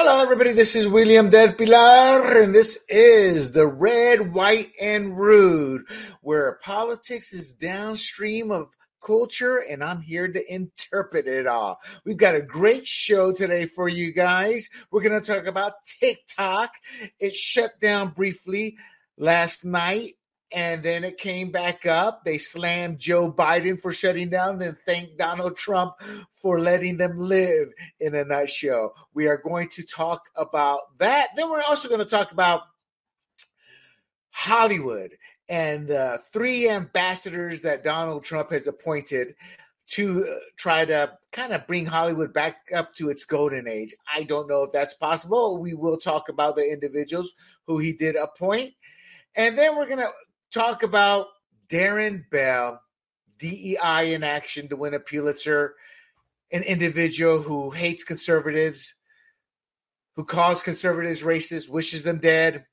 Hello, everybody. This is William Del Pilar, and this is the Red, White, and Rude, where politics is downstream of culture, and I'm here to interpret it all. We've got a great show today for you guys. We're going to talk about TikTok. It shut down briefly last night, and then it came back up. They slammed Joe Biden for shutting down and thanked Donald Trump for letting them live in a nutshell. We are going to talk about that. Then we're also going to talk about Hollywood and the three ambassadors that Donald Trump has appointed to try to kind of bring Hollywood back up to its golden age. I don't know if that's possible. We will talk about the individuals who he did appoint. And then we're going to talk about Darren Bell, DEI in action to win a Pulitzer, an individual who hates conservatives, who calls conservatives racist, wishes them dead,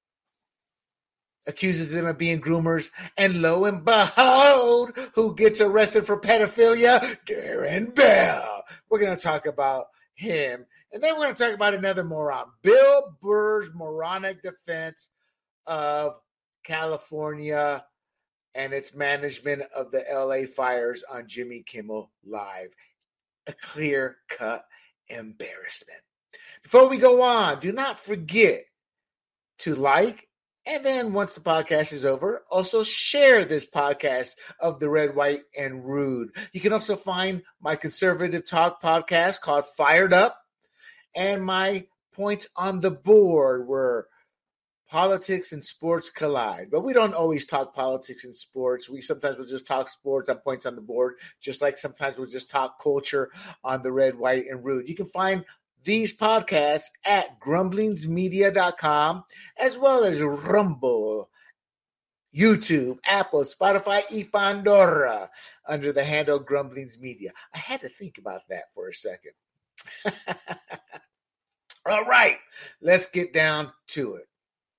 accuses them of being groomers, and lo and behold, who gets arrested for pedophilia? Darren Bell. We're going to talk about him. And then we're going to talk about another moron, Bill Burr's moronic defense of California and its management of the LA fires on Jimmy Kimmel Live. A clear-cut embarrassment. Before we go on, do not forget to like, and then once the podcast is over, also share this podcast of the Red, White, and Rude. You can also find my conservative talk podcast called Fired Up and my Points on the Board, where politics and sports collide. But we don't always talk politics and sports. We sometimes will just talk sports on Points on the Board, just like sometimes we'll just talk culture on the Red, White, and Rude. You can find these podcasts at grumblingsmedia.com, as well as Rumble, YouTube, Apple, Spotify, y Pandora, under the handle Grumblings Media. I had to think about that for a second. All right, let's get down to it.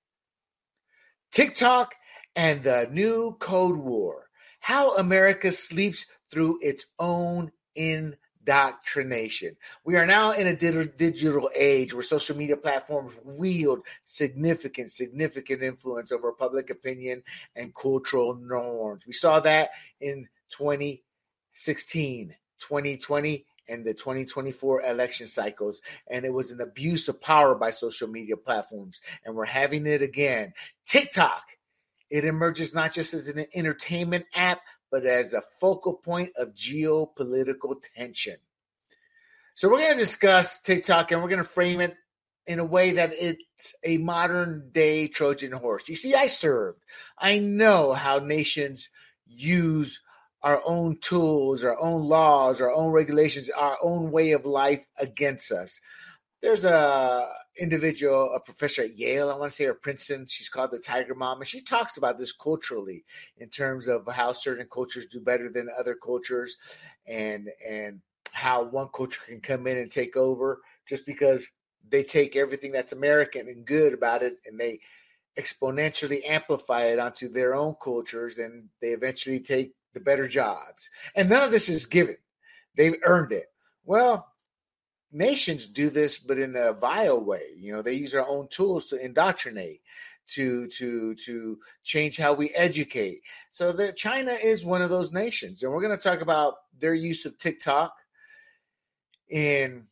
TikTok and the new Code War. How America sleeps through its own indoctrination. We are now in a digital age where social media platforms wield significant influence over public opinion and cultural norms. We saw that in 2016, 2020, and the 2024 election cycles, and it was an abuse of power by social media platforms, and we're having it again. TikTok, it emerges not just as an entertainment app, but as a focal point of geopolitical tension. So we're going to discuss TikTok, and we're going to frame it in a way that it's a modern-day Trojan horse. You see, I served. I know how nations use our own tools, our own laws, our own regulations, our own way of life against us. There's a individual, a professor at Yale, I want to say, or Princeton. She's called the Tiger Mom, and she talks about this culturally in terms of how certain cultures do better than other cultures, and how one culture can come in and take over just because they take everything that's American and good about it, and they exponentially amplify it onto their own cultures, and they eventually take the better jobs. And none of this is given. They've earned it. Well, nations do this, but in a vile way. You know, they use their own tools to indoctrinate, to change how we educate. So China is one of those nations. And we're going to talk about their use of TikTok in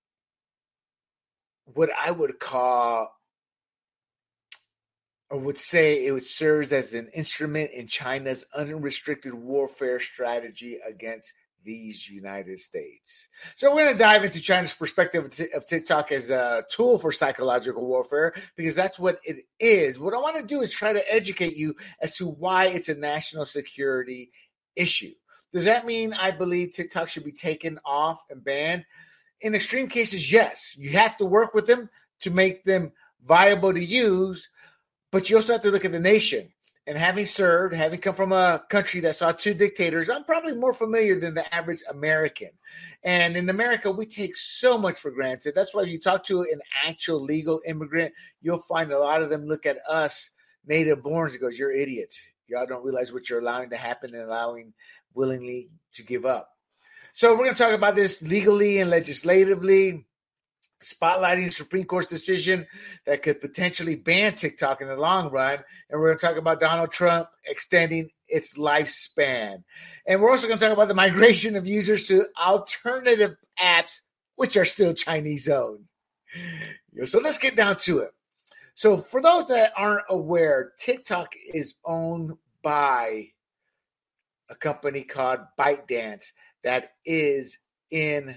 what I would call, or would say, it serves as an instrument in China's unrestricted warfare strategy against these United States. So we're going to dive into China's perspective of TikTok as a tool for psychological warfare, because that's what it is. What I want to do is try to educate you as to why it's a national security issue. Does that mean I believe TikTok should be taken off and banned? In extreme cases, yes. You have to work with them to make them viable to use. But you also have to look at the nation. And having served, having come from a country that saw two dictators, I'm probably more familiar than the average American. And in America, we take so much for granted. That's why if you talk to an actual legal immigrant, you'll find a lot of them look at us native borns and goes, "You're idiots. Y'all don't realize what you're allowing to happen and allowing willingly to give up." So we're going to talk about this legally and legislatively. spotlighting the Supreme Court's decision that could potentially ban TikTok in the long run. And we're going to talk about Donald Trump extending its lifespan. And we're also going to talk about the migration of users to alternative apps, which are still Chinese owned. So let's get down to it. So for those that aren't aware, TikTok is owned by a company called ByteDance that is in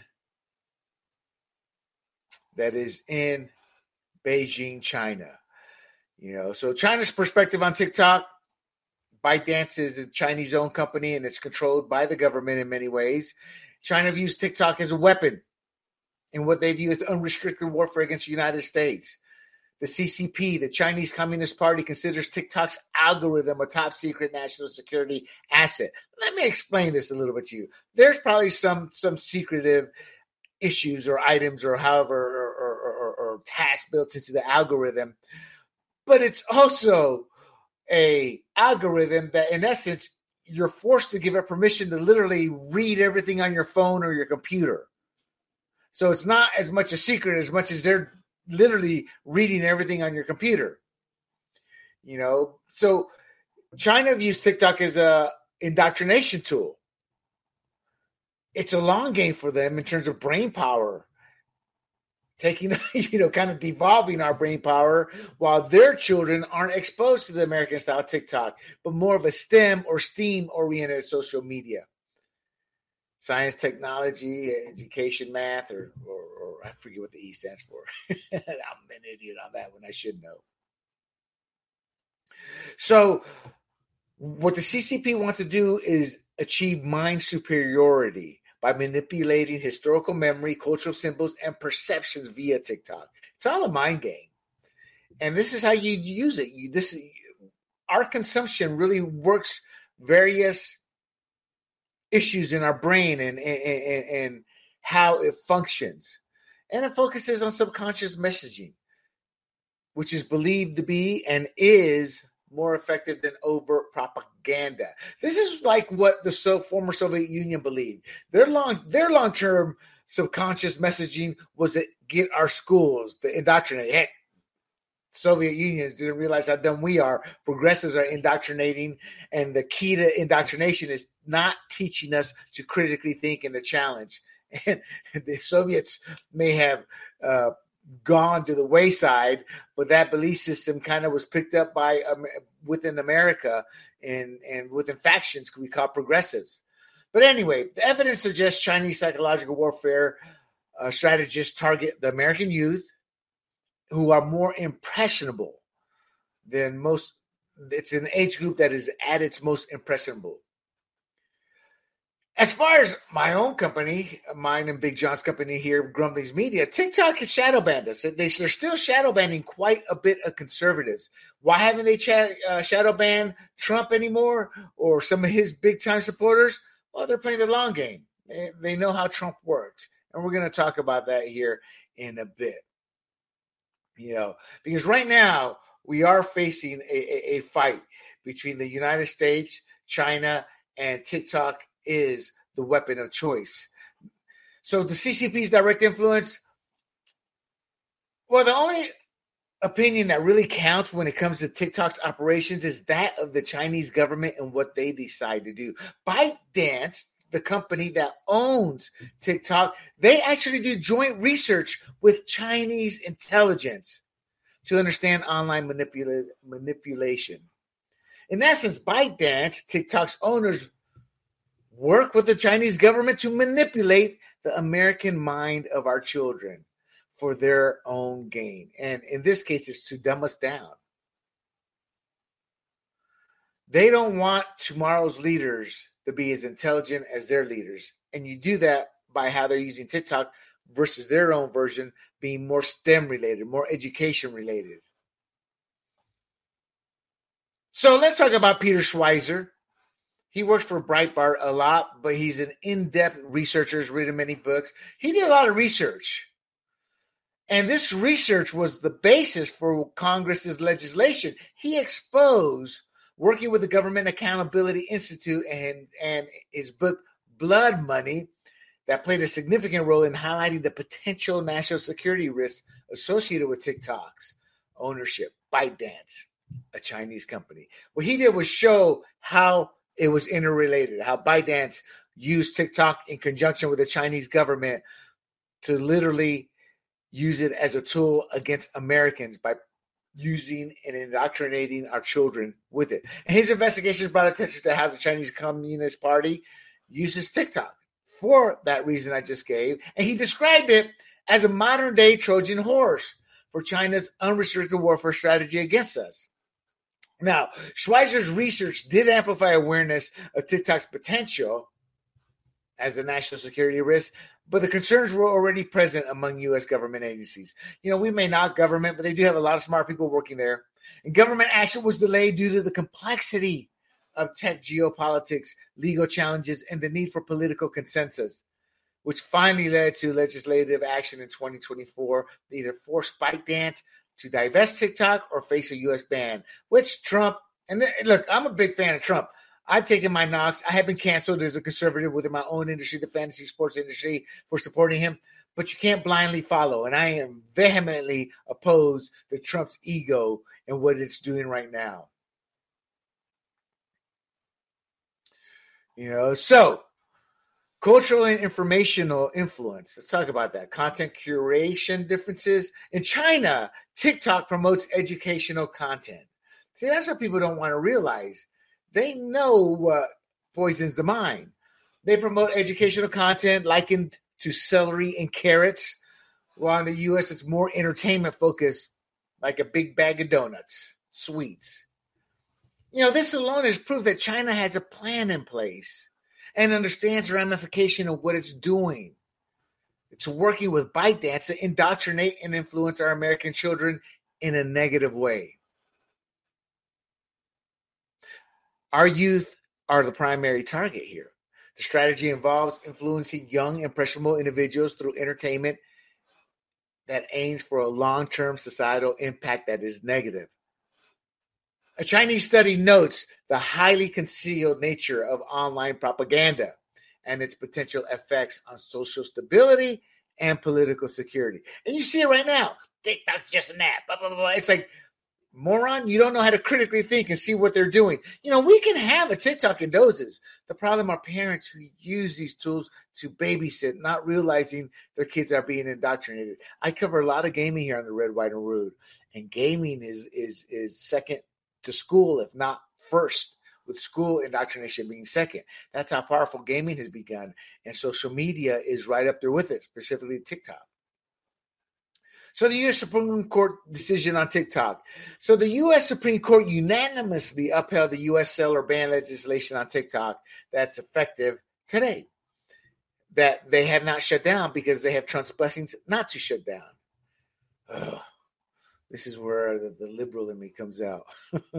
Beijing, China. So China's perspective on TikTok, ByteDance is a Chinese-owned company and it's controlled by the government in many ways. China views TikTok as a weapon in what they view as unrestricted warfare against the United States. The CCP, the Chinese Communist Party, considers TikTok's algorithm a top secret national security asset. Let me explain this a little bit to you. There's probably some secretive issues or items or however or tasks built into the algorithm, but it's also a algorithm that in essence you're forced to give it permission to literally read everything on your phone or your computer. So it's not as much a secret as much as they're literally reading everything on your computer. So China views TikTok as a indoctrination tool. It's a long game for them in terms of brain power, taking, kind of devolving our brain power while their children aren't exposed to the American style TikTok, but more of a STEM or STEAM oriented social media. Science, technology, education, math, or I forget what the E stands for. I'm an idiot on that one. I should know. So what the CCP wants to do is achieve mind superiority by manipulating historical memory, cultural symbols, and perceptions via TikTok. It's all a mind game. And this is how you use it. Our consumption really works various issues in our brain and how it functions. And it focuses on subconscious messaging, which is believed to be and is more effective than overt propaganda. This is like what the former Soviet Union believed. Their long-term subconscious messaging was to get our schools to indoctrinate. Heck, Soviet Union didn't realize how dumb we are. Progressives are indoctrinating, and the key to indoctrination is not teaching us to critically think and to challenge. And the Soviets may have gone to the wayside, but that belief system kind of was picked up by within America and within factions we call progressives. But anyway, the evidence suggests Chinese psychological warfare strategists target the American youth, who are more impressionable than most. It's an age group that is at its most impressionable. As far as my own company, mine and Big John's company here, Grumblings Media, TikTok has shadow banned us. They're still shadow banning quite a bit of conservatives. Why haven't they shadow banned Trump anymore or some of his big time supporters? Well, they're playing the long game. They know how Trump works. And we're going to talk about that here in a bit. Because right now we are facing a fight between the United States, China, and TikTok is the weapon of choice. So the CCP's direct influence, well, the only opinion that really counts when it comes to TikTok's operations is that of the Chinese government and what they decide to do. ByteDance, the company that owns TikTok, they actually do joint research with Chinese intelligence to understand online manipulation. In essence, ByteDance, TikTok's owners, work with the Chinese government to manipulate the American mind of our children for their own gain. And in this case, it's to dumb us down. They don't want tomorrow's leaders to be as intelligent as their leaders. And you do that by how they're using TikTok versus their own version being more STEM related, more education related. So let's talk about Peter Schweizer. He works for Breitbart a lot, but he's an in-depth researcher, has written many books. He did a lot of research. And this research was the basis for Congress's legislation. He exposed, working with the Government Accountability Institute and his book, Blood Money, that played a significant role in highlighting the potential national security risks associated with TikTok's ownership. ByteDance, a Chinese company. What he did was show how it was interrelated, how ByteDance used TikTok in conjunction with the Chinese government to literally use it as a tool against Americans by using and indoctrinating our children with it. And his investigations brought attention to how the Chinese Communist Party uses TikTok for that reason I just gave. And he described it as a modern-day Trojan horse for China's unrestricted warfare strategy against us. Now, Schweizer's research did amplify awareness of TikTok's potential as a national security risk, but the concerns were already present among U.S. government agencies. You know, we may not government, but they do have a lot of smart people working there. And government action was delayed due to the complexity of tech geopolitics, legal challenges, and the need for political consensus, which finally led to legislative action in 2024 to either force ByteDance to divest TikTok or face a U.S. ban, which Trump, and look, I'm a big fan of Trump. I've taken my knocks. I have been canceled as a conservative within my own industry, the fantasy sports industry, for supporting him. But you can't blindly follow. And I am vehemently opposed to Trump's ego and what it's doing right now. You know, so cultural and informational influence. Let's talk about that. Content curation differences. In China, TikTok promotes educational content. See, that's what people don't want to realize. They know what poisons the mind. They promote educational content likened to celery and carrots, while in the U.S. it's more entertainment focused, like a big bag of donuts, sweets. You know, this alone is proof that China has a plan in place and understands the ramification of what it's doing. It's working with ByteDance to indoctrinate and influence our American children in a negative way. Our youth are the primary target here. The strategy involves influencing young, impressionable individuals through entertainment that aims for a long-term societal impact that is negative. A Chinese study notes the highly concealed nature of online propaganda and its potential effects on social stability and political security. And you see it right now. TikTok's just an app. Blah, blah, blah. It's like, moron, you don't know how to critically think and see what they're doing. You know, we can have a TikTok in doses. The problem are parents who use these tools to babysit, not realizing their kids are being indoctrinated. I cover a lot of gaming here on the Red, White, and Rude, and gaming is second to school, if not first, with school indoctrination being second. That's how powerful gaming has begun, and social media is right up there with it, specifically TikTok. So the U.S. Supreme Court decision on TikTok. So the U.S. Supreme Court unanimously upheld the U.S. seller ban legislation on TikTok that's effective today, that they have not shut down because they have Trump's blessings not to shut down. Oh, this is where the liberal in me comes out.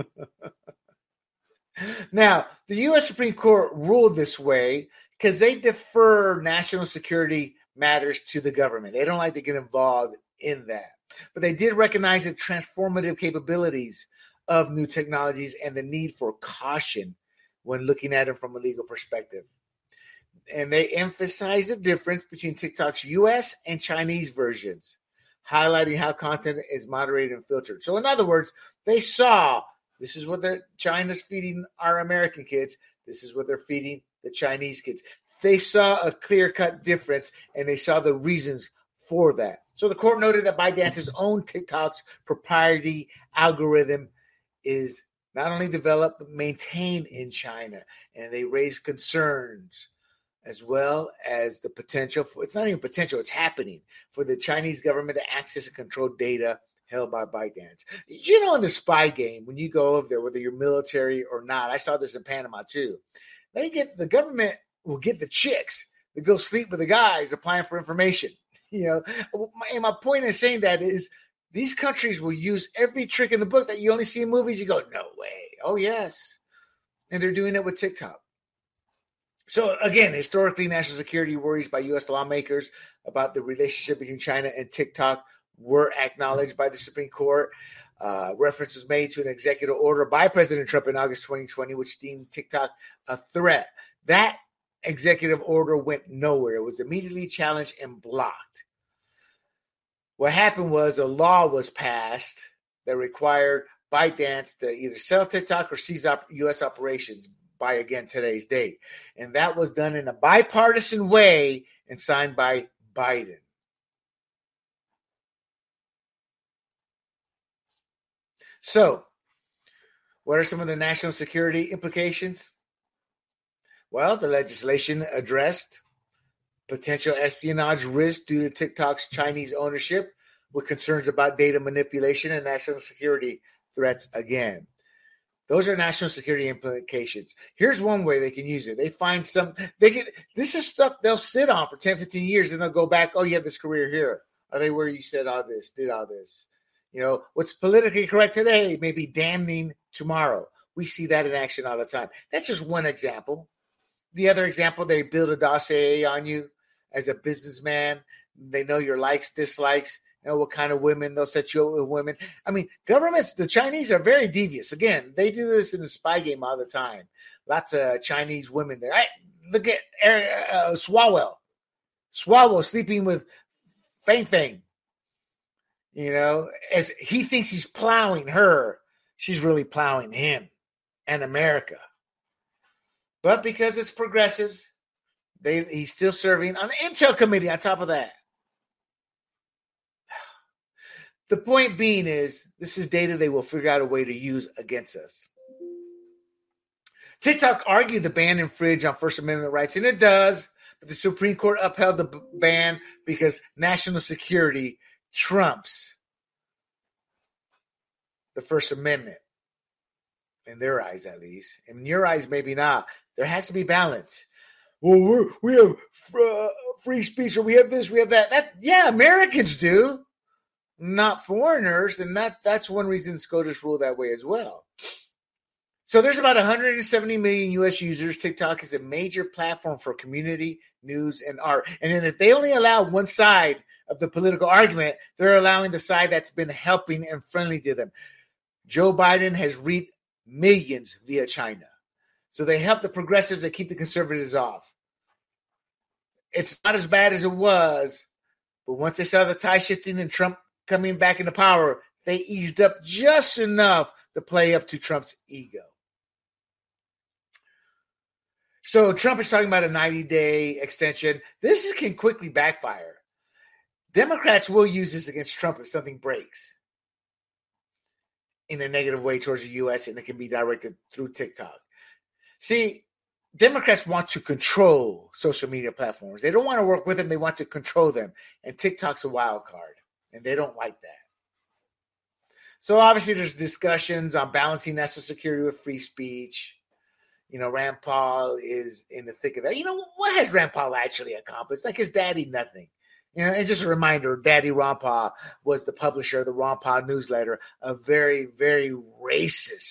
Now, the U.S. Supreme Court ruled this way because they defer national security matters to the government. They don't like to get involved in that. But they did recognize the transformative capabilities of new technologies and the need for caution when looking at them from a legal perspective. And they emphasize the difference between TikTok's US and Chinese versions, highlighting how content is moderated and filtered. So in other words, they saw this is what China's feeding our American kids. This is what they're feeding the Chinese kids. They saw a clear-cut difference, and they saw the reasons for that. So the court noted that ByteDance's own TikTok's proprietary algorithm is not only developed but maintained in China, and they raised concerns as well as the potential for, it's not even potential, it's happening, for the Chinese government to access and control data held by ByteDance. You know, in the spy game, when you go over there, whether you're military or not, I saw this in Panama too, the government will get the chicks to go sleep with the guys applying for information. You know, and my point in saying that is these countries will use every trick in the book that you only see in movies. You go, no way. Oh, yes. And they're doing it with TikTok. So, again, historically, national security worries by U.S. lawmakers about the relationship between China and TikTok were acknowledged by the Supreme Court. Reference was made to an executive order by President Trump in August 2020, which deemed TikTok a threat. That executive order went nowhere. It was immediately challenged and blocked. What happened was a law was passed that required ByteDance to either sell TikTok or cease U.S. operations by, again, today's date. And that was done in a bipartisan way and signed by Biden. So, what are some of the national security implications? Well, the legislation addressed potential espionage risk due to TikTok's Chinese ownership, with concerns about data manipulation and national security threats again. Those are national security implications. Here's one way they can use it. They find this is stuff they'll sit on for 10, 15 years, and they'll go back, oh, you had this career here. Are they where you said all this, did all this? You know, what's politically correct today may be damning tomorrow. We see that in action all the time. That's just one example. The other example, they build a dossier on you as a businessman. They know your likes, dislikes, you know, what kind of women they'll set you up with women. I mean, governments, the Chinese are very devious. Again, they do this in the spy game all the time. Lots of Chinese women there. Look at Swalwell. Swalwell sleeping with Fang Fang. You know, as he thinks he's plowing her, she's really plowing him and America. But because it's progressives, he's still serving on the Intel Committee on top of that. The point being is, this is data they will figure out a way to use against us. TikTok argued the ban infringed on First Amendment rights, and it does, but the Supreme Court upheld the ban because national security trumps the First Amendment. In their eyes, at least. In your eyes, maybe not. There has to be balance. Well, we have free speech, or we have this, we have that. Yeah, Americans do, not foreigners, and that's one reason SCOTUS ruled that way as well. So there's about 170 million U.S. users. TikTok is a major platform for community, news, and art. And then if they only allow one side of the political argument, they're allowing the side that's been helping and friendly to them. Joe Biden has reaped millions via China. So they help the progressives and keep the conservatives off. It's not as bad as it was, but once they saw the tide shifting and Trump coming back into power, they eased up just enough to play up to Trump's ego. So Trump is talking about a 90-day extension. This can quickly backfire. Democrats will use this against Trump if something breaks in a negative way towards the U.S., and it can be directed through TikTok. See, Democrats want to control social media platforms. They don't want to work with them. They want to control them. And TikTok's a wild card, and they don't like that. So obviously there's discussions on balancing national security with free speech. You know, Rand Paul is in the thick of that. You know, what has Rand Paul actually accomplished? Like his daddy, nothing. You know, and just a reminder, Daddy Ron Paul was the publisher of the Ron Paul newsletter, a very, very racist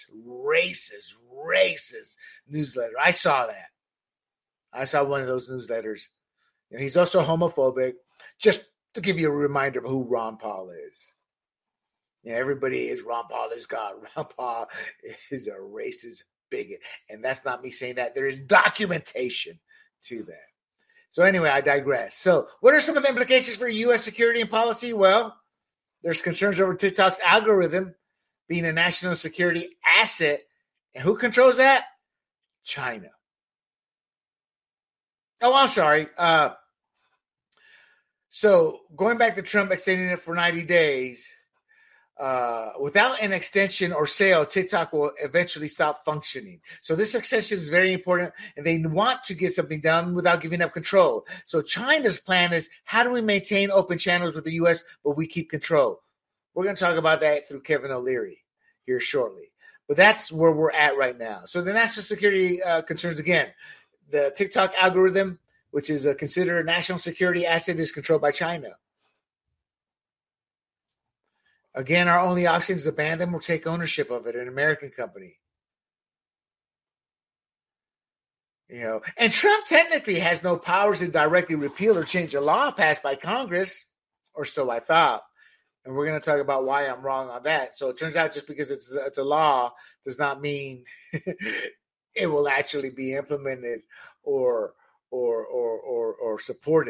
newsletter. I saw that. I saw one of those newsletters. And he's also homophobic, just to give you a reminder of who Ron Paul is. Yeah, everybody is Ron Paul is God. Ron Paul is a racist bigot. And that's not me saying that. There is documentation to that. So anyway, I digress. So what are some of the implications for U.S. security and policy? Well, there's concerns over TikTok's algorithm being a national security asset. And who controls that? China. Oh, I'm sorry. So going back to Trump extending it for 90 days, without an extension or sale, TikTok will eventually stop functioning. So this extension is very important, and they want to get something done without giving up control. So China's plan is, how do we maintain open channels with the U.S., but we keep control? We're going to talk about that through Kevin O'Leary here shortly. But that's where we're at right now. So the national security concerns, again, the TikTok algorithm, which is considered a national security asset, is controlled by China. Again, our only option is to ban them or take ownership of it, an American company. You know, and Trump technically has no powers to directly repeal or change a law passed by Congress, or so I thought. And we're going to talk about why I'm wrong on that. So it turns out just because it's a law does not mean it will actually be implemented or or supported.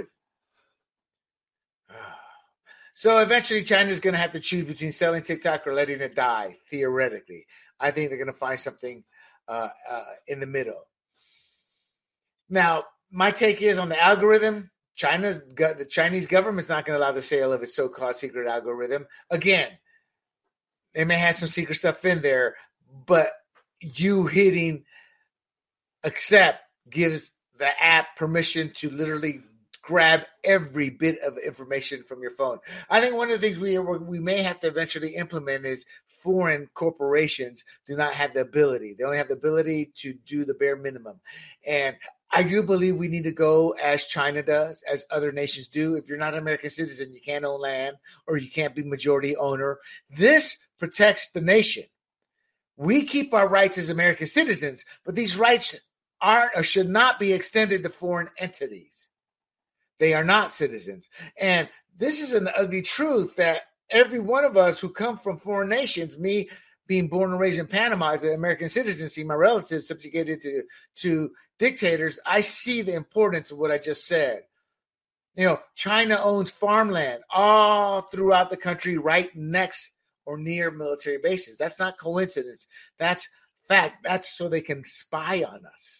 So eventually China's going to have to choose between selling TikTok or letting it die, theoretically. I think they're going to find something in the middle. Now, my take is on the algorithm, the Chinese government's not going to allow the sale of its so-called secret algorithm. Again, they may have some secret stuff in there, but you hitting accept gives the app permission to literally grab every bit of information from your phone. I think one of the things we may have to eventually implement is foreign corporations do not have the ability. They only have the ability to do the bare minimum. And I do believe we need to go as China does, as other nations do. If you're not an American citizen, you can't own land or you can't be majority owner. This protects the nation. We keep our rights as American citizens, but these rights aren't or should not be extended to foreign entities. They are not citizens. And this is an ugly truth that every one of us who come from foreign nations, me being born and raised in Panama as an American citizen, see my relatives subjugated to dictators, I see the importance of what I just said. You know, China owns farmland all throughout the country right next or near military bases. That's not coincidence. That's fact. That's so they can spy on us.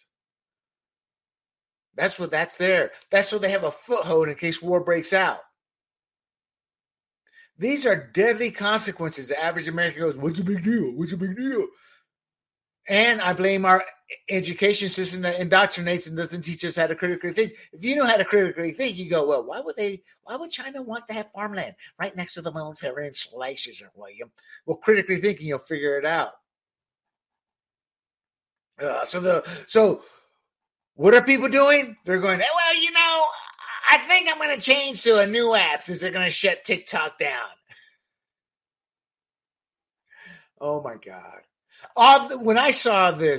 That's there. That's so they have a foothold in case war breaks out. These are deadly consequences. The average American goes, what's the big deal? What's the big deal? And I blame our education system that indoctrinates and doesn't teach us how to critically think. If you know how to critically think, you go, well, why would China want to have farmland right next to the military installations, William? Well, critically thinking, you'll figure it out. So what are people doing? They're going, well, you know, I think I'm going to change to a new app since they're going to shut TikTok down. Oh my God. When I saw the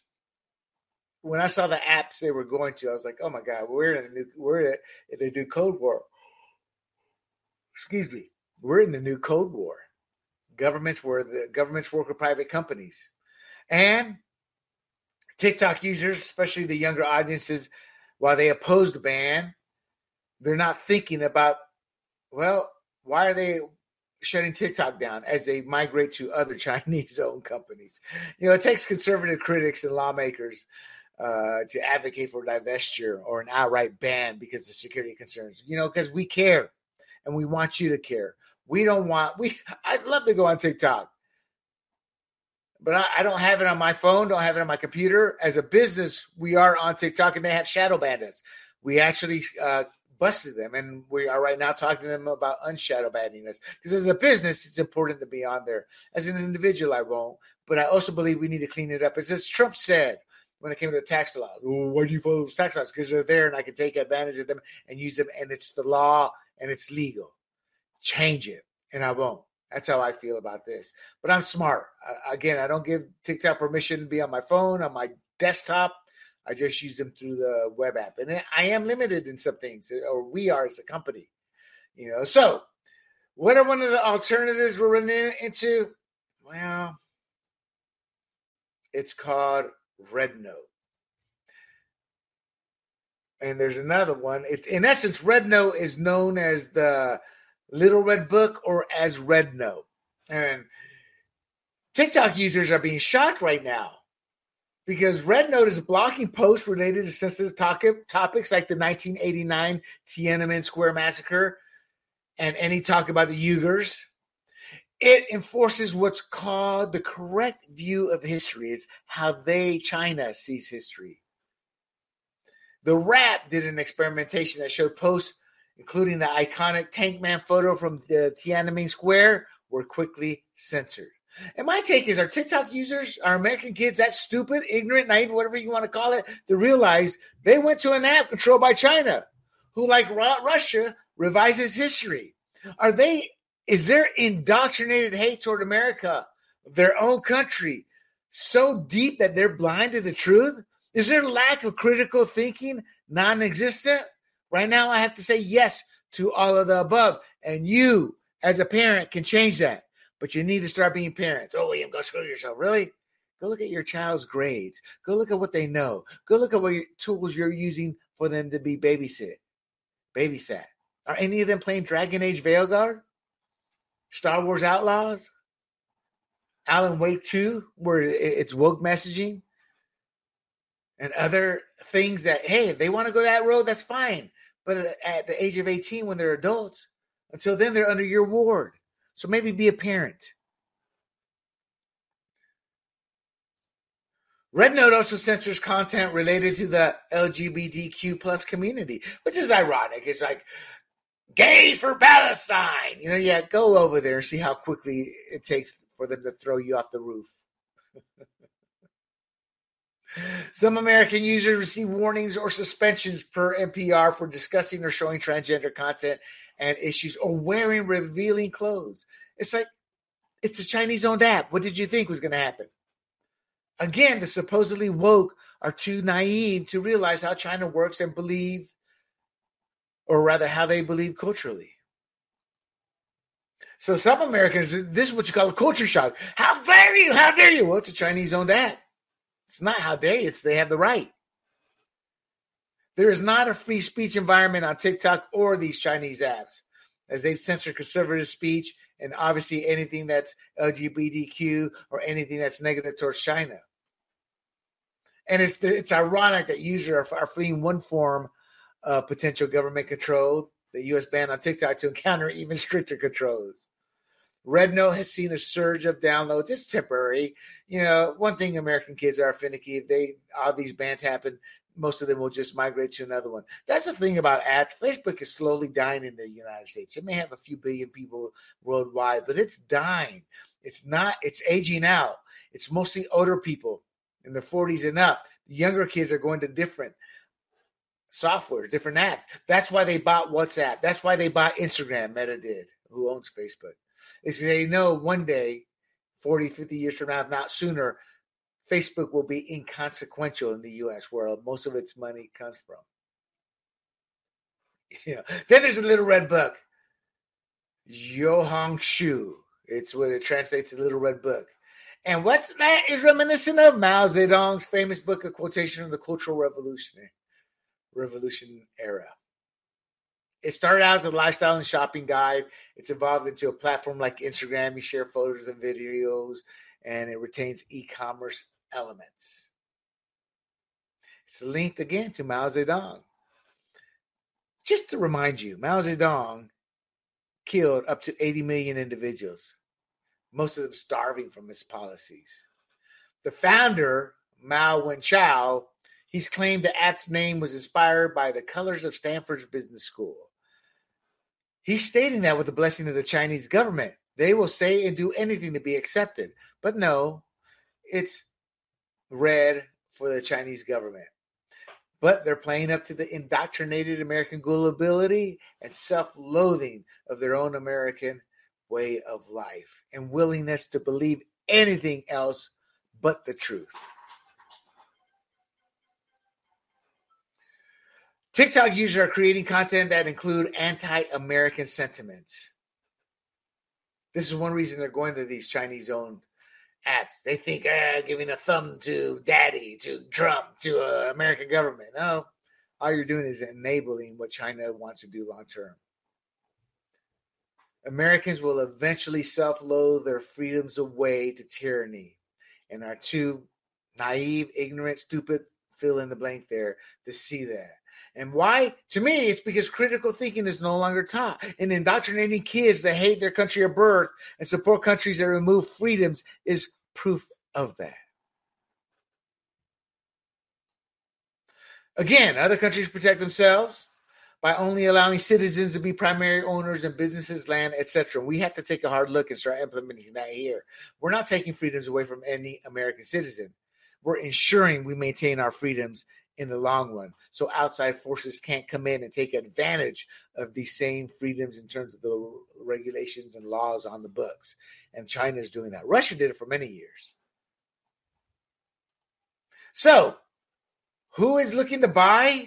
apps they were going to, I was like, oh my God, we're in a new Cold War. Excuse me. We're in the new Cold War. Governments work with private companies. And TikTok users, especially the younger audiences, while they oppose the ban, they're not thinking about, well, why are they shutting TikTok down as they migrate to other Chinese-owned companies? You know, it takes conservative critics and lawmakers to advocate for divestiture or an outright ban because of security concerns. You know, because we care and we want you to care. I'd love to go on TikTok, but I don't have it on my phone, don't have it on my computer. As a business, we are on TikTok, and they have shadow banned us. We actually busted them, and we are right now talking to them about unshadow banning us. Because as a business, it's important to be on there. As an individual, I won't. But I also believe we need to clean it up. It's as Trump said when it came to the tax laws. Oh, why do you follow those tax laws? Because they're there, and I can take advantage of them and use them, and it's the law, and it's legal. Change it, and I won't. That's how I feel about this. But I'm smart. Again, I don't give TikTok permission to be on my phone, on my desktop. I just use them through the web app. And I am limited in some things, or we are as a company. You know, so what are one of the alternatives we're running into? Well, it's called RedNote. And there's another one. In essence, RedNote is known as the Little Red Book or as RedNote. And TikTok users are being shocked right now because RedNote is blocking posts related to sensitive topics like the 1989 Tiananmen Square massacre and any talk about the Uyghurs. It enforces what's called the correct view of history. It's how China sees history. The Wrap did an experimentation that showed posts including the iconic Tank Man photo from the Tiananmen Square, were quickly censored. And my take is our TikTok users, our American kids, that stupid, ignorant, naive, whatever you want to call it, to realize they went to an app controlled by China, who, like Russia, revises history. Is their indoctrinated hate toward America, their own country, so deep that they're blind to the truth? Is their lack of critical thinking non-existent? Right now, I have to say yes to all of the above. And you, as a parent, can change that. But you need to start being parents. Oh, William, go screw yourself. Really? Go look at your child's grades. Go look at what they know. Go look at what tools you're using for them to be babysat. Are any of them playing Dragon Age Veilguard? Star Wars Outlaws? Alan Wake 2, where it's woke messaging? And other things that, hey, if they want to go that road, that's fine. But at the age of 18, when they're adults, until then, they're under your ward. So maybe be a parent. Red Note also censors content related to the LGBTQ plus community, which is ironic. It's like, gays for Palestine. Yeah, go over there and see how quickly it takes for them to throw you off the roof. Some American users receive warnings or suspensions per NPR for discussing or showing transgender content and issues or wearing revealing clothes. It's like, it's a Chinese-owned app. What did you think was going to happen? Again, the supposedly woke are too naive to realize how China works and believe, or rather how they believe culturally. So some Americans, this is what you call a culture shock. How dare you? How dare you? Well, it's a Chinese-owned app. It's not how dare you. It's they have the right. There is not a free speech environment on TikTok or these Chinese apps, as they've censored conservative speech and obviously anything that's LGBTQ or anything that's negative towards China. And it's ironic that users are fleeing one form of potential government control, the U.S. ban on TikTok, to encounter even stricter controls. Red Note has seen a surge of downloads. It's temporary. One thing American kids are finicky. If all these bans happen, most of them will just migrate to another one. That's the thing about apps. Facebook is slowly dying in the United States. It may have a few billion people worldwide, but it's dying. It's aging out. It's mostly older people in their 40s and up. The younger kids are going to different software, different apps. That's why they bought WhatsApp. That's why they bought Instagram, Meta did, who owns Facebook. Is they know one day, 40, 50 years from now, if not sooner, Facebook will be inconsequential in the U.S., where most of its money comes from. Then there's a little red book, Yohong Shu. It's what it translates to Little Red Book. And what's that is reminiscent of Mao Zedong's famous book, A Quotation of the Cultural Revolution Era. It started out as a lifestyle and shopping guide. It's evolved into a platform like Instagram. You share photos and videos, and it retains e-commerce elements. It's linked again to Mao Zedong. Just to remind you, Mao Zedong killed up to 80 million individuals, most of them starving from his policies. The founder, Mao Wenchao, he's claimed the app's name was inspired by the colors of Stanford's business school. He's stating that with the blessing of the Chinese government. They will say and do anything to be accepted. But no, it's red for the Chinese government. But they're playing up to the indoctrinated American gullibility and self-loathing of their own American way of life and willingness to believe anything else but the truth. TikTok users are creating content that include anti-American sentiments. This is one reason they're going to these Chinese-owned apps. They think giving a thumb to daddy, to Trump, to American government. No, all you're doing is enabling what China wants to do long term. Americans will eventually self-loathe their freedoms away to tyranny and are too naive, ignorant, stupid, fill in the blank there to see that. And why? To me, it's because critical thinking is no longer taught. And indoctrinating kids that hate their country of birth and support countries that remove freedoms is proof of that. Again, other countries protect themselves by only allowing citizens to be primary owners in businesses, land, etc. We have to take a hard look and start implementing that here. We're not taking freedoms away from any American citizen. We're ensuring we maintain our freedoms in the long run, so outside forces can't come in and take advantage of these same freedoms in terms of the regulations and laws on the books. And China is doing that. Russia did it for many years. So, who is looking to buy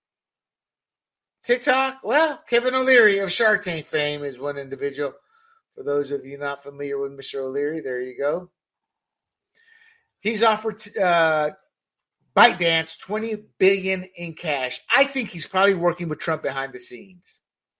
TikTok? Well, Kevin O'Leary of Shark Tank fame is one individual. For those of you not familiar with Mr. O'Leary, there you go. He's offered ByteDance, $20 billion in cash. I think he's probably working with Trump behind the scenes.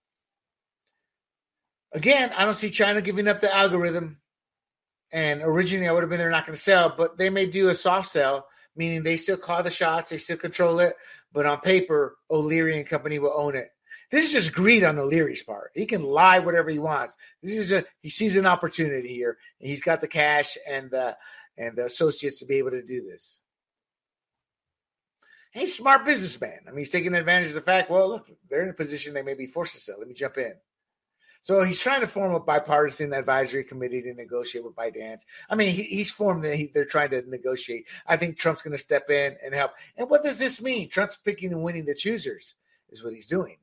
Again, I don't see China giving up the algorithm. And originally I would have been they're not going to sell, but they may do a soft sell, meaning they still call the shots, they still control it, but on paper, O'Leary and company will own it. This is just greed on O'Leary's part. He can lie whatever he wants. He sees an opportunity here, and he's got the cash and the associates to be able to do this. He's a smart businessman. I mean, he's taking advantage of the fact, well, look, they're in a position they may be forced to sell. Let me jump in. So he's trying to form a bipartisan advisory committee to negotiate with ByteDance. I mean, he's formed they're trying to negotiate. I think Trump's going to step in and help. And what does this mean? Trump's picking and winning the choosers is what he's doing.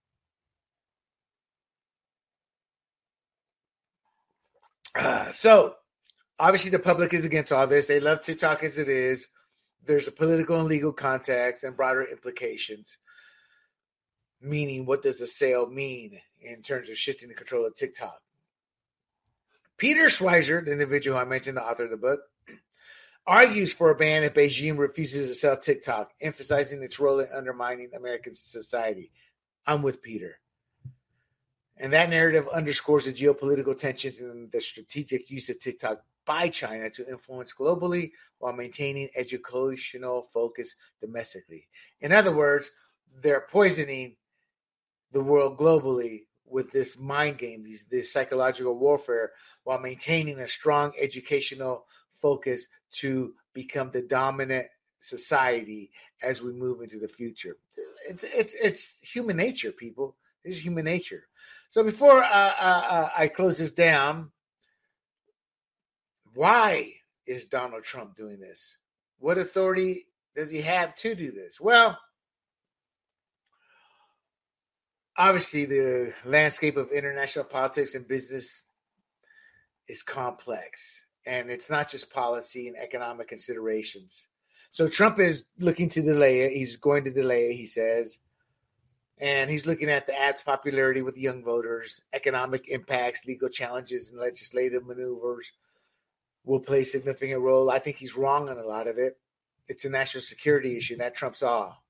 So obviously the public is against all this. They love TikTok as it is. There's a political and legal context and broader implications. Meaning, what does a sale mean in terms of shifting the control of TikTok? Peter Schweizer, the individual I mentioned, the author of the book, argues for a ban if Beijing refuses to sell TikTok, emphasizing its role in undermining American society. I'm with Peter. And that narrative underscores the geopolitical tensions and the strategic use of TikTok by China to influence globally while maintaining educational focus domestically. In other words, they're poisoning the world globally with this mind game, this psychological warfare, while maintaining a strong educational focus to become the dominant society as we move into the future. It's human nature, people. This is human nature. So before I close this down, why is Donald Trump doing this? What authority does he have to do this? Well, obviously, the landscape of international politics and business is complex, and it's not just policy and economic considerations. So Trump is looking to delay it. He's going to delay it, he says. And he's looking at the app's popularity with young voters, economic impacts, legal challenges, and legislative maneuvers will play a significant role. I think he's wrong on a lot of it. It's a national security issue, and that trumps all.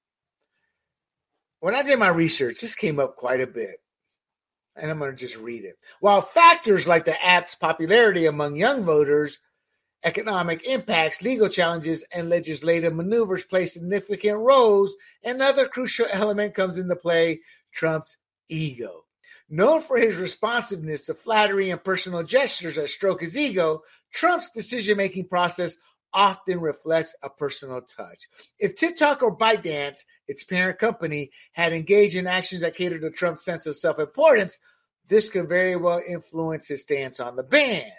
When I did my research, this came up quite a bit, and I'm going to just read it. While factors like the app's popularity among young voters, economic impacts, legal challenges, and legislative maneuvers play significant roles, another crucial element comes into play: Trump's ego. Known for his responsiveness to flattery and personal gestures that stroke his ego, Trump's decision-making process often reflects a personal touch. If TikTok or ByteDance, its parent company, had engaged in actions that catered to Trump's sense of self-importance, this could very well influence his stance on the ban.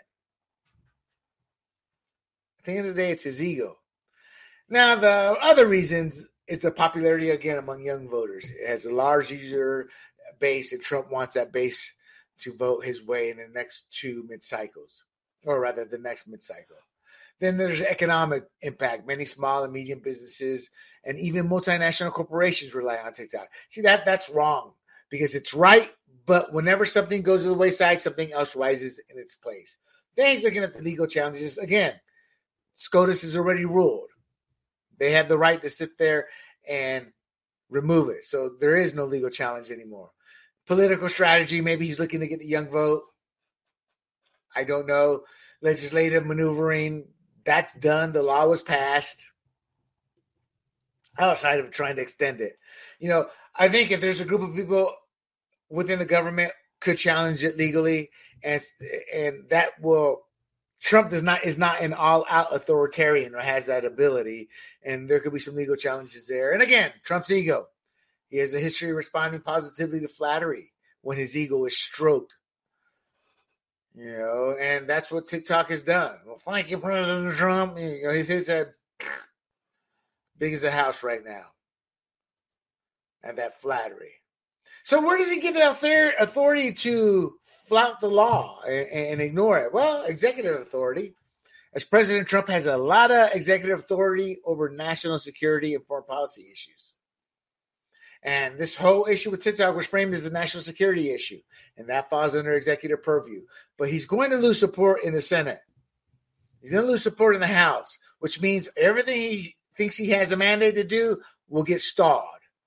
At the end of the day, it's his ego. Now, the other reasons is the popularity, again, among young voters. It has a large user base, and Trump wants that base to vote his way in the next two mid-cycles, or rather the next mid-cycle. Then there's economic impact. Many small and medium businesses and even multinational corporations rely on TikTok. See, that's wrong because it's right, but whenever something goes to the wayside, something else rises in its place. Then he's looking at the legal challenges. Again, SCOTUS is already ruled. They have the right to sit there and remove it. So there is no legal challenge anymore. Political strategy, maybe he's looking to get the young vote. I don't know. Legislative maneuvering, that's done. The law was passed. Outside of trying to extend it. You know, I think if there's a group of people within the government could challenge it legally, and that will, Trump is not an all-out authoritarian or has that ability, and there could be some legal challenges there. And again, Trump's ego. He has a history of responding positively to flattery when his ego is stroked. You know, and that's what TikTok has done. Well, thank you, President Trump. You know, his head big as a house right now. And that flattery. So where does he get the authority to flout the law and ignore it? Well, executive authority. As President Trump has a lot of executive authority over national security and foreign policy issues. And this whole issue with TikTok was framed as a national security issue, and that falls under executive purview. But he's going to lose support in the Senate. He's going to lose support in the House, which means everything he thinks he has a mandate to do will get stalled.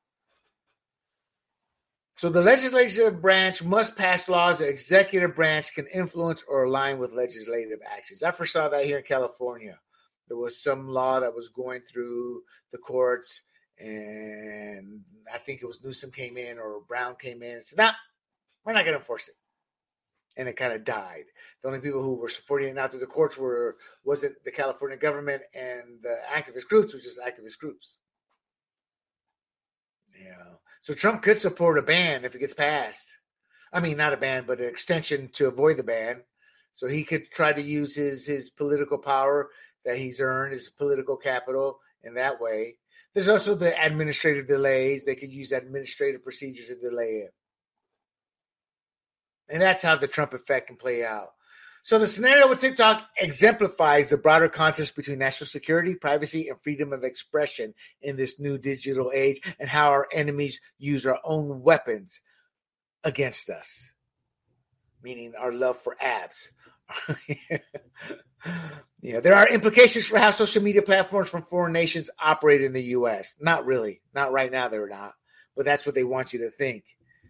So the legislative branch must pass laws the executive branch can influence or align with legislative actions. I first saw that here in California. There was some law that was going through the courts, and I think it was Newsom came in or Brown came in and said, "No, we're not going to enforce it." And it kind of died. The only people who were supporting it out through the courts wasn't the California government and the activist groups, which is activist groups. Yeah. So Trump could support a ban if it gets passed. I mean, not a ban, but an extension to avoid the ban. So he could try to use his political power that he's earned, his political capital in that way. There's also the administrative delays. They could use administrative procedures to delay it. And that's how the Trump effect can play out. So the scenario with TikTok exemplifies the broader contest between national security, privacy, and freedom of expression in this new digital age, and how our enemies use our own weapons against us, meaning our love for abs. There are implications for how social media platforms from foreign nations operate in the U.S. Not really. Not right now, they're not. But that's what they want you to think.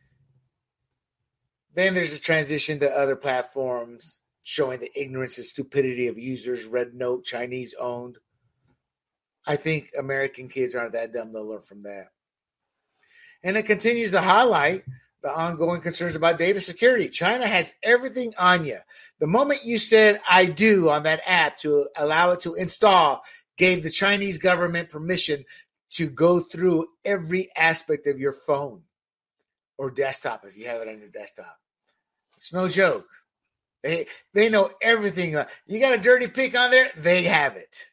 Then there's a transition to other platforms showing the ignorance and stupidity of users, Red Note, Chinese owned. I think American kids aren't that dumb to learn from that. And it continues to highlight the ongoing concerns about data security. China has everything on you. The moment you said "I do" on that app to allow it to install, gave the Chinese government permission to go through every aspect of your phone or desktop if you have it on your desktop. It's no joke. They know everything. You got a dirty pic on there, they have it.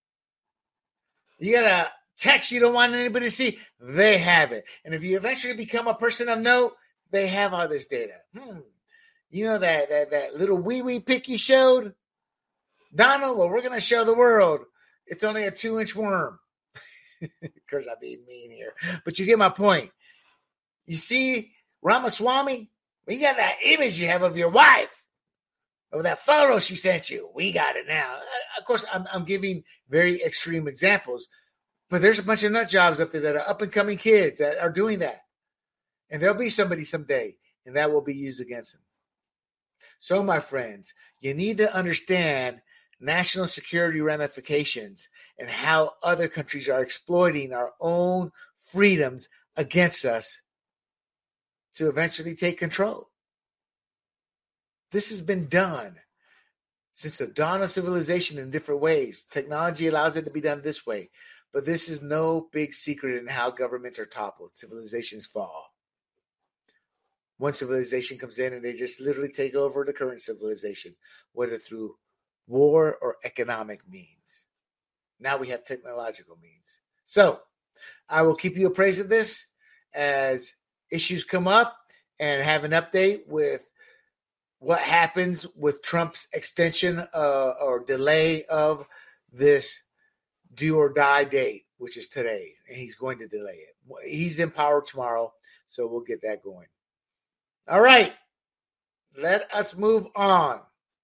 You got a text you don't want anybody to see, they have it. And if you eventually become a person of note, they have all this data. You know that little wee pic you showed? Donald, well, we're going to show the world. It's only a 2-inch worm. Of course, I'm being mean here. But you get my point. You see Ramaswamy? We got that image you have of your wife. Of that photo she sent you. We got it now. Of course, I'm giving very extreme examples. But there's a bunch of nut jobs up there that are up-and-coming kids that are doing that. And there'll be somebody someday, and that will be used against them. So, my friends, you need to understand national security ramifications and how other countries are exploiting our own freedoms against us to eventually take control. This has been done since the dawn of civilization in different ways. Technology allows it to be done this way. But this is no big secret in how governments are toppled. Civilizations fall. One civilization comes in and they just literally take over the current civilization, whether through war or economic means. Now we have technological means. So I will keep you appraised of this as issues come up and have an update with what happens with Trump's extension or delay of this do or die date, which is today, and he's going to delay it. He's in power tomorrow, so we'll get that going. All right, let us move on.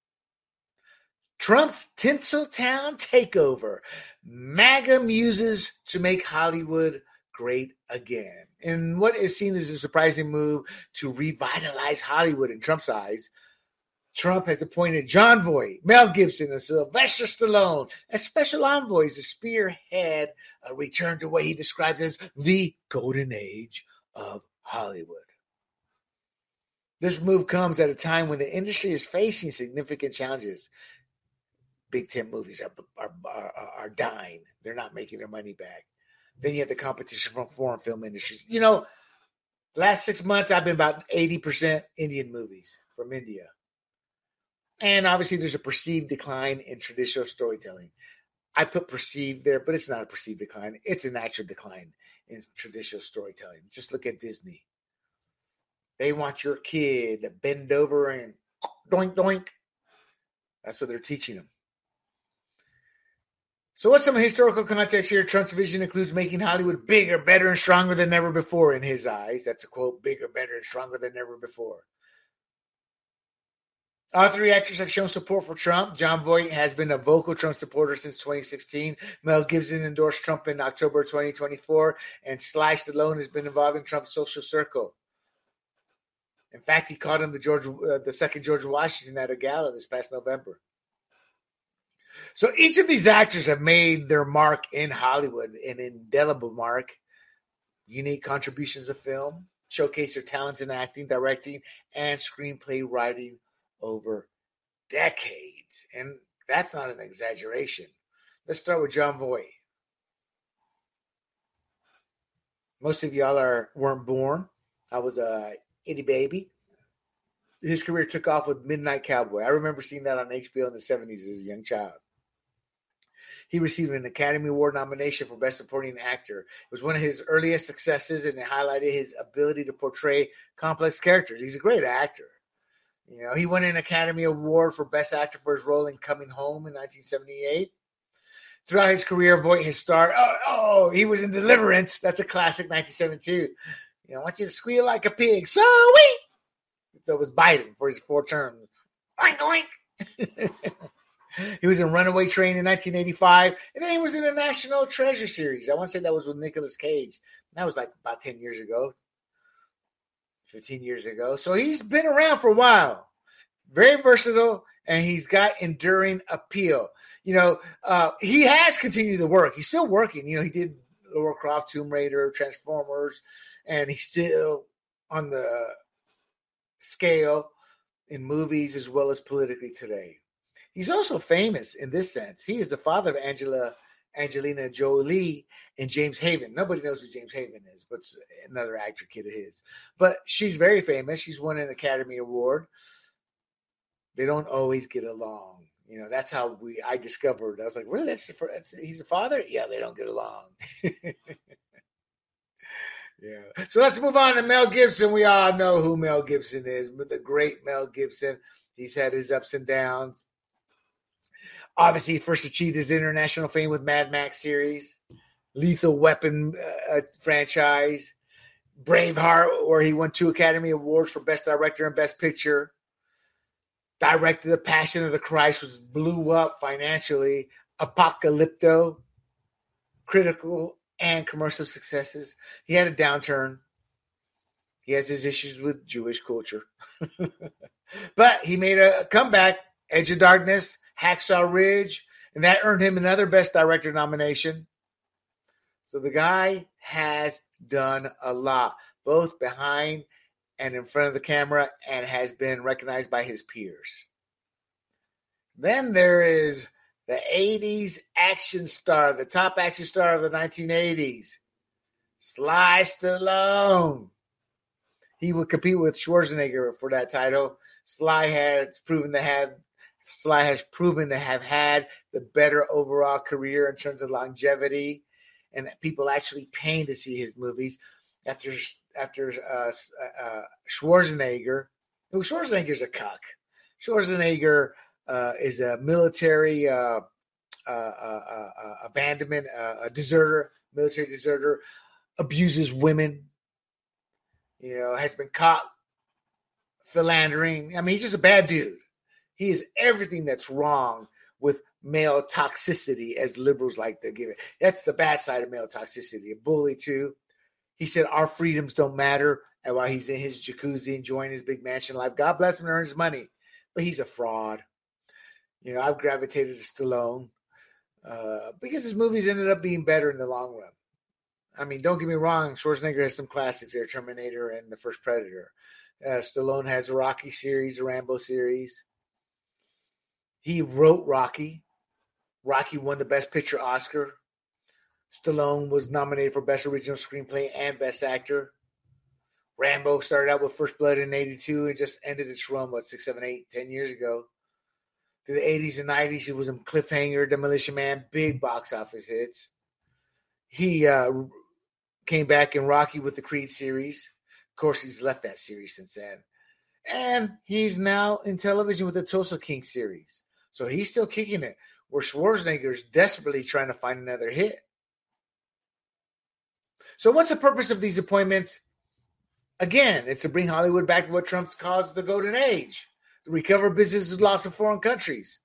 Trump's Tinseltown takeover. MAGA muses to make Hollywood great again. In what is seen as a surprising move to revitalize Hollywood in Trump's eyes, Trump has appointed Jon Voight, Mel Gibson, and Sylvester Stallone as special envoys to spearhead a return to what he describes as the golden age of Hollywood. This move comes at a time when the industry is facing significant challenges. Big Tent movies are dying. They're not making their money back. Then you have the competition from foreign film industries. You know, the last 6 months, I've been about 80% Indian movies from India. And obviously, there's a perceived decline in traditional storytelling. I put perceived there, but it's not a perceived decline. It's an actual decline in traditional storytelling. Just look at Disney. They want your kid to bend over and doink, doink. That's what they're teaching them. So what's some historical context here? Trump's vision includes making Hollywood bigger, better, and stronger than ever before in his eyes. That's a quote, bigger, better, and stronger than ever before. All three actors have shown support for Trump. Jon Voight has been a vocal Trump supporter since 2016. Mel Gibson endorsed Trump in October 2024, and Sly Stallone has been involved in Trump's social circle. In fact, he called him the second George Washington at a gala this past November. So each of these actors have made their mark in Hollywood, an indelible mark. Unique contributions to film, showcase their talents in acting, directing, and screenplay writing over decades. And that's not an exaggeration. Let's start with Jon Voight. Most of y'all weren't born. I was a itty baby. His career took off with Midnight Cowboy. I remember seeing that on HBO in the 70s as a young child. He received an Academy Award nomination for Best Supporting Actor. It was one of his earliest successes, and it highlighted his ability to portray complex characters. He's a great actor. You know, he won an Academy Award for Best Actor for his role in Coming Home in 1978. Throughout his career, Voight has starred. He was in Deliverance. That's a classic, 1972. You know, I want you to squeal like a pig. So it was Biden for his 4 terms. Oink, oink. He was in Runaway Train in 1985, and then he was in the National Treasure series. I want to say that was with Nicolas Cage. That was like about 10 years ago, 15 years ago. So he's been around for a while. Very versatile, and he's got enduring appeal. You know, he has continued to work. He's still working. You know, he did Lara Croft, Tomb Raider, Transformers, and he's still on the scale in movies as well as politically today. He's also famous in this sense. He is the father of Angelina Jolie and James Haven. Nobody knows who James Haven is, but it's another actor kid of his. But she's very famous. She's won an Academy Award. They don't always get along. You know, that's how I discovered. I was like, really? He's a father? Yeah, they don't get along. Yeah. So let's move on to Mel Gibson. We all know who Mel Gibson is, but the great Mel Gibson. He's had his ups and downs. Obviously, he first achieved his international fame with Mad Max series, Lethal Weapon franchise, Braveheart, where he won 2 Academy Awards for Best Director and Best Picture. Directed The Passion of the Christ, which blew up financially. Apocalypto, critical and commercial successes. He had a downturn. He has his issues with Jewish culture. But he made a comeback, Edge of Darkness, Hacksaw Ridge, and that earned him another Best Director nomination. So the guy has done a lot, both behind and in front of the camera, and has been recognized by his peers. Then there is the 80s action star, the top action star of the 1980s, Sly Stallone. He would compete with Schwarzenegger for that title. Sly has proven to have had the better overall career in terms of longevity, and that people actually paying to see his movies. After Schwarzenegger, Schwarzenegger's a cuck. Schwarzenegger is a military abandonment, a deserter, military deserter, abuses women. You know, has been caught philandering. I mean, he's just a bad dude. He is everything that's wrong with male toxicity, as liberals like to give it. That's the bad side of male toxicity. A bully, too. He said our freedoms don't matter, and while he's in his jacuzzi enjoying his big mansion life, God bless him and earn his money. But he's a fraud. You know, I've gravitated to Stallone because his movies ended up being better in the long run. I mean, don't get me wrong, Schwarzenegger has some classics there, Terminator and The First Predator. Stallone has the Rocky series, the Rambo series. He wrote Rocky. Rocky won the Best Picture Oscar. Stallone was nominated for Best Original Screenplay and Best Actor. Rambo started out with First Blood in 82 and just ended its run, 6, 7, 8, 10 years ago. Through the 80s and 90s, he was in Cliffhanger, Demolition Man, big box office hits. He came back in Rocky with the Creed series. Of course, he's left that series since then. And he's now in television with the Tulsa King series. So he's still kicking it, where Schwarzenegger's desperately trying to find another hit. So what's the purpose of these appointments? Again, it's to bring Hollywood back to what Trump calls the golden age. to recover businesses lost in foreign countries.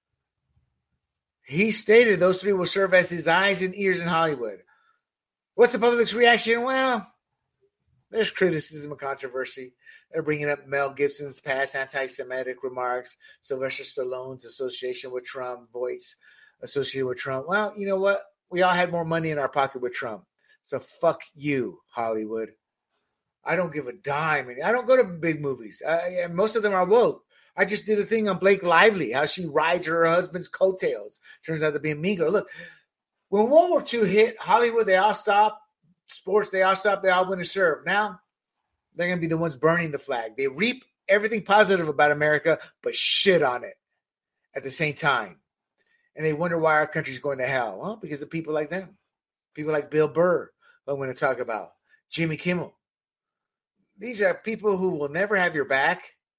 He stated those three will serve as his eyes and ears in Hollywood. What's the public's reaction? Well, there's criticism and controversy. They're bringing up Mel Gibson's past anti-Semitic remarks, Sylvester Stallone's association with Trump, Voight's associated with Trump. Well, you know what? We all had more money in our pocket with Trump. So fuck you, Hollywood. I don't give a dime. I don't go to big movies. Most of them are woke. I just did a thing on Blake Lively, how she rides her husband's coattails. Turns out to be a mean girl. Look, when World War II hit, Hollywood, they all stopped. Sports, they all stopped. They all went to serve. Now, they're going to be the ones burning the flag. They reap everything positive about America, but shit on it at the same time. And they wonder why our country's going to hell. Well, because of people like them. People like Bill Burr, who I'm going to talk about. Jimmy Kimmel. These are people who will never have your back,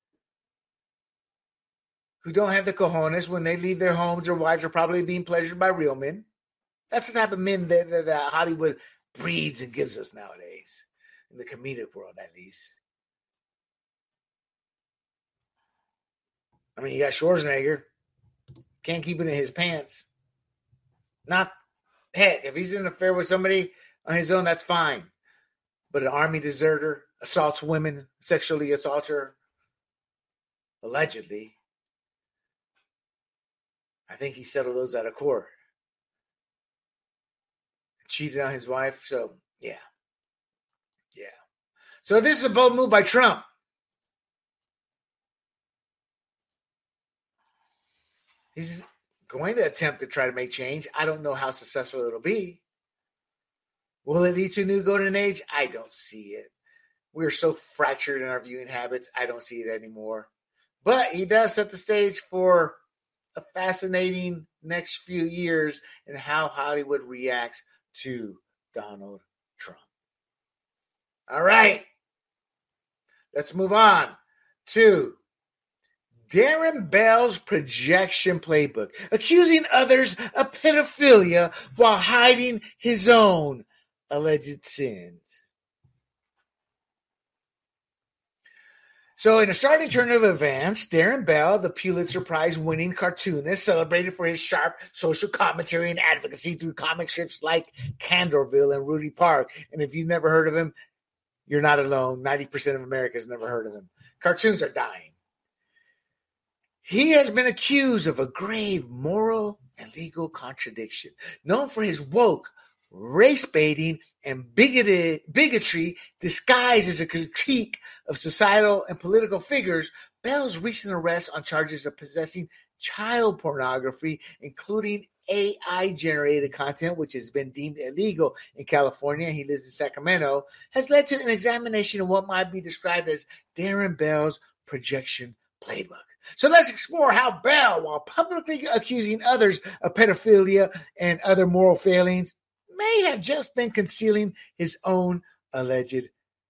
who don't have the cojones. When they leave their homes, their wives are probably being pleasured by real men. That's the type of men that Hollywood breeds and gives us nowadays, in the comedic world at least. I mean, you got Schwarzenegger. Can't keep it in his pants. Heck, if he's in an affair with somebody on his own, that's fine. But an army deserter, assaults women, sexually assaults her, allegedly. I think he settled those out of court. Cheated on his wife. So, yeah. So this is a bold move by Trump. He's going to attempt to try to make change. I don't know how successful it'll be. Will it lead to a new golden age? I don't see it. We're so fractured in our viewing habits. I don't see it anymore. But he does set the stage for a fascinating next few years in how Hollywood reacts to Donald Trump. All right. Let's move on to Darren Bell's projection playbook, accusing others of pedophilia while hiding his own alleged sins. So in a startling turn of events, Darren Bell, the Pulitzer Prize-winning cartoonist, celebrated for his sharp social commentary and advocacy through comic strips like Candorville and Rudy Park. And if you've never heard of him, you're not alone. 90% of America has never heard of him. Cartoons are dying. He has been accused of a grave moral and legal contradiction. Known for his woke, race-baiting, and bigotry disguised as a critique of societal and political figures, Bell's recent arrest on charges of possessing child pornography, including AI-generated content, which has been deemed illegal in California, he lives in Sacramento, has led to an examination of what might be described as Darren Bell's projection playbook. So let's explore how Bell, while publicly accusing others of pedophilia and other moral failings, may have just been concealing his own alleged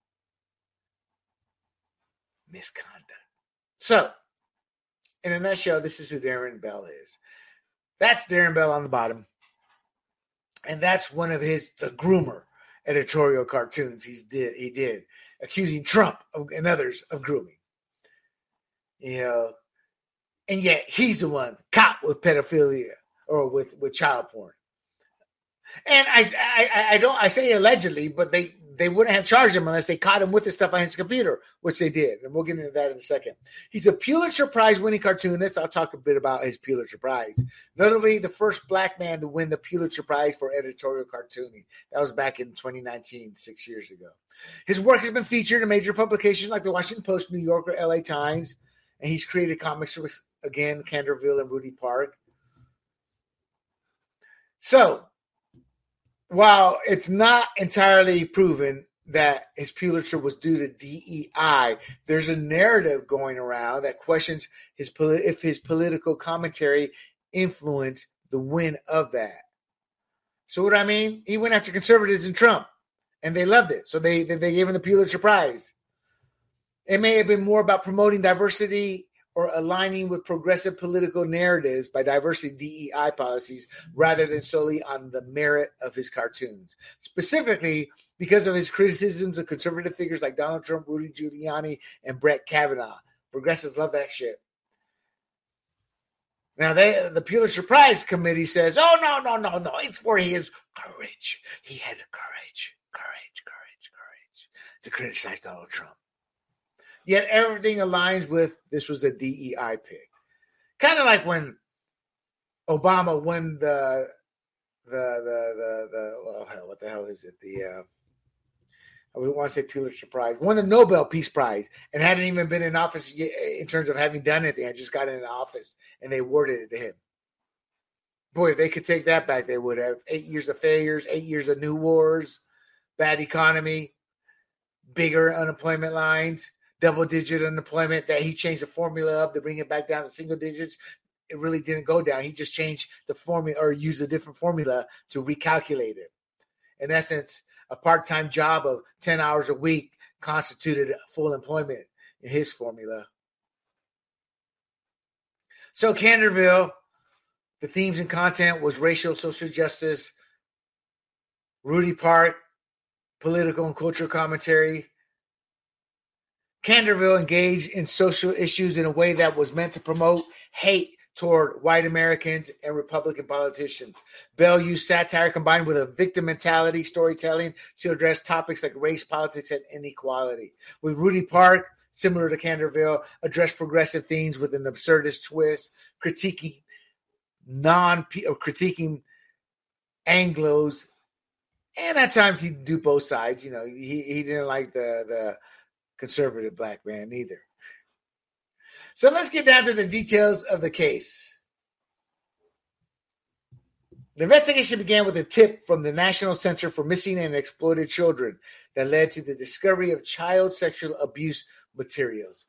misconduct. So, in a nutshell, this is who Darren Bell is. That's Darren Bell on the bottom. And that's one of The Groomer editorial cartoons he did, accusing Trump and others of grooming. You know, and yet he's the one caught with pedophilia or with child porn. And I say allegedly, but they wouldn't have charged him unless they caught him with the stuff on his computer, which they did. And we'll get into that in a second. He's a Pulitzer Prize winning cartoonist. I'll talk a bit about his Pulitzer Prize. Notably, the first black man to win the Pulitzer Prize for editorial cartooning. That was back in 2019, 6 years ago. His work has been featured in major publications like the Washington Post, New Yorker, LA Times. And he's created comics for, again, Candorville and Rudy Park. So, while it's not entirely proven that his Pulitzer was due to DEI, there's a narrative going around that questions if his political commentary influenced the win of that. So what I mean? He went after conservatives and Trump, and they loved it. So they gave him the Pulitzer Prize. It may have been more about promoting diversity or aligning with progressive political narratives by diversity DEI policies rather than solely on the merit of his cartoons. Specifically, because of his criticisms of conservative figures like Donald Trump, Rudy Giuliani, and Brett Kavanaugh. Progressives love that shit. Now, the Pulitzer Prize Committee says, oh, no. It's for his courage. He had courage to criticize Donald Trump. Yet everything aligns with this was a DEI pick. Kind of like when Obama won the what the hell is it? I would want to say Pulitzer Prize, won the Nobel Peace Prize and hadn't even been in office yet, in terms of having done anything. I just got in the office and they awarded it to him. Boy, if they could take that back, they would have. 8 years of failures, 8 years of new wars, bad economy, bigger unemployment lines, double-digit unemployment that he changed the formula of to bring it back down to single digits. It really didn't go down. He just changed the formula or used a different formula to recalculate it. In essence, a part-time job of 10 hours a week constituted full employment in his formula. So Canterville, the themes and content was racial, social justice, Rudy Park, political and cultural commentary. Canterville engaged in social issues in a way that was meant to promote hate toward white Americans and Republican politicians. Bell used satire combined with a victim mentality storytelling to address topics like race, politics, and inequality. With Rudy Park, similar to Canterville, addressed progressive themes with an absurdist twist, critiquing Anglos, and at times he'd do both sides. You know, he didn't like the conservative black man either. So let's get down to the details of the case. The investigation began with a tip from the National Center for Missing and Exploited Children that led to the discovery of child sexual abuse materials.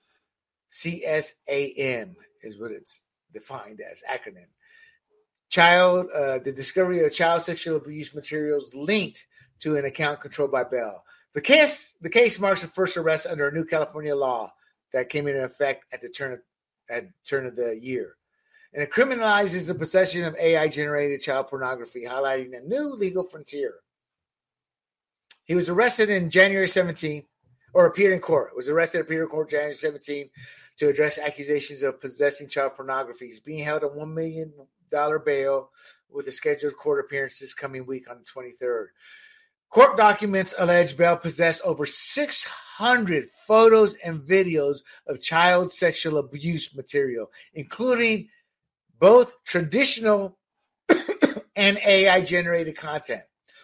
CSAM is what it's defined as, acronym. The discovery of child sexual abuse materials linked to an account controlled by Bell. The case marks the first arrest under a new California law that came into effect at the turn of the year. And it criminalizes the possession of AI-generated child pornography, highlighting a new legal frontier. He was arrested in January 17th, or appeared in court. Appeared in court January 17th to address accusations of possessing child pornography. He's being held on $1 million bail with a scheduled court appearance this coming week on the 23rd. Court documents allege Bell possessed over 600 photos and videos of child sexual abuse material, including both traditional and AI-generated content.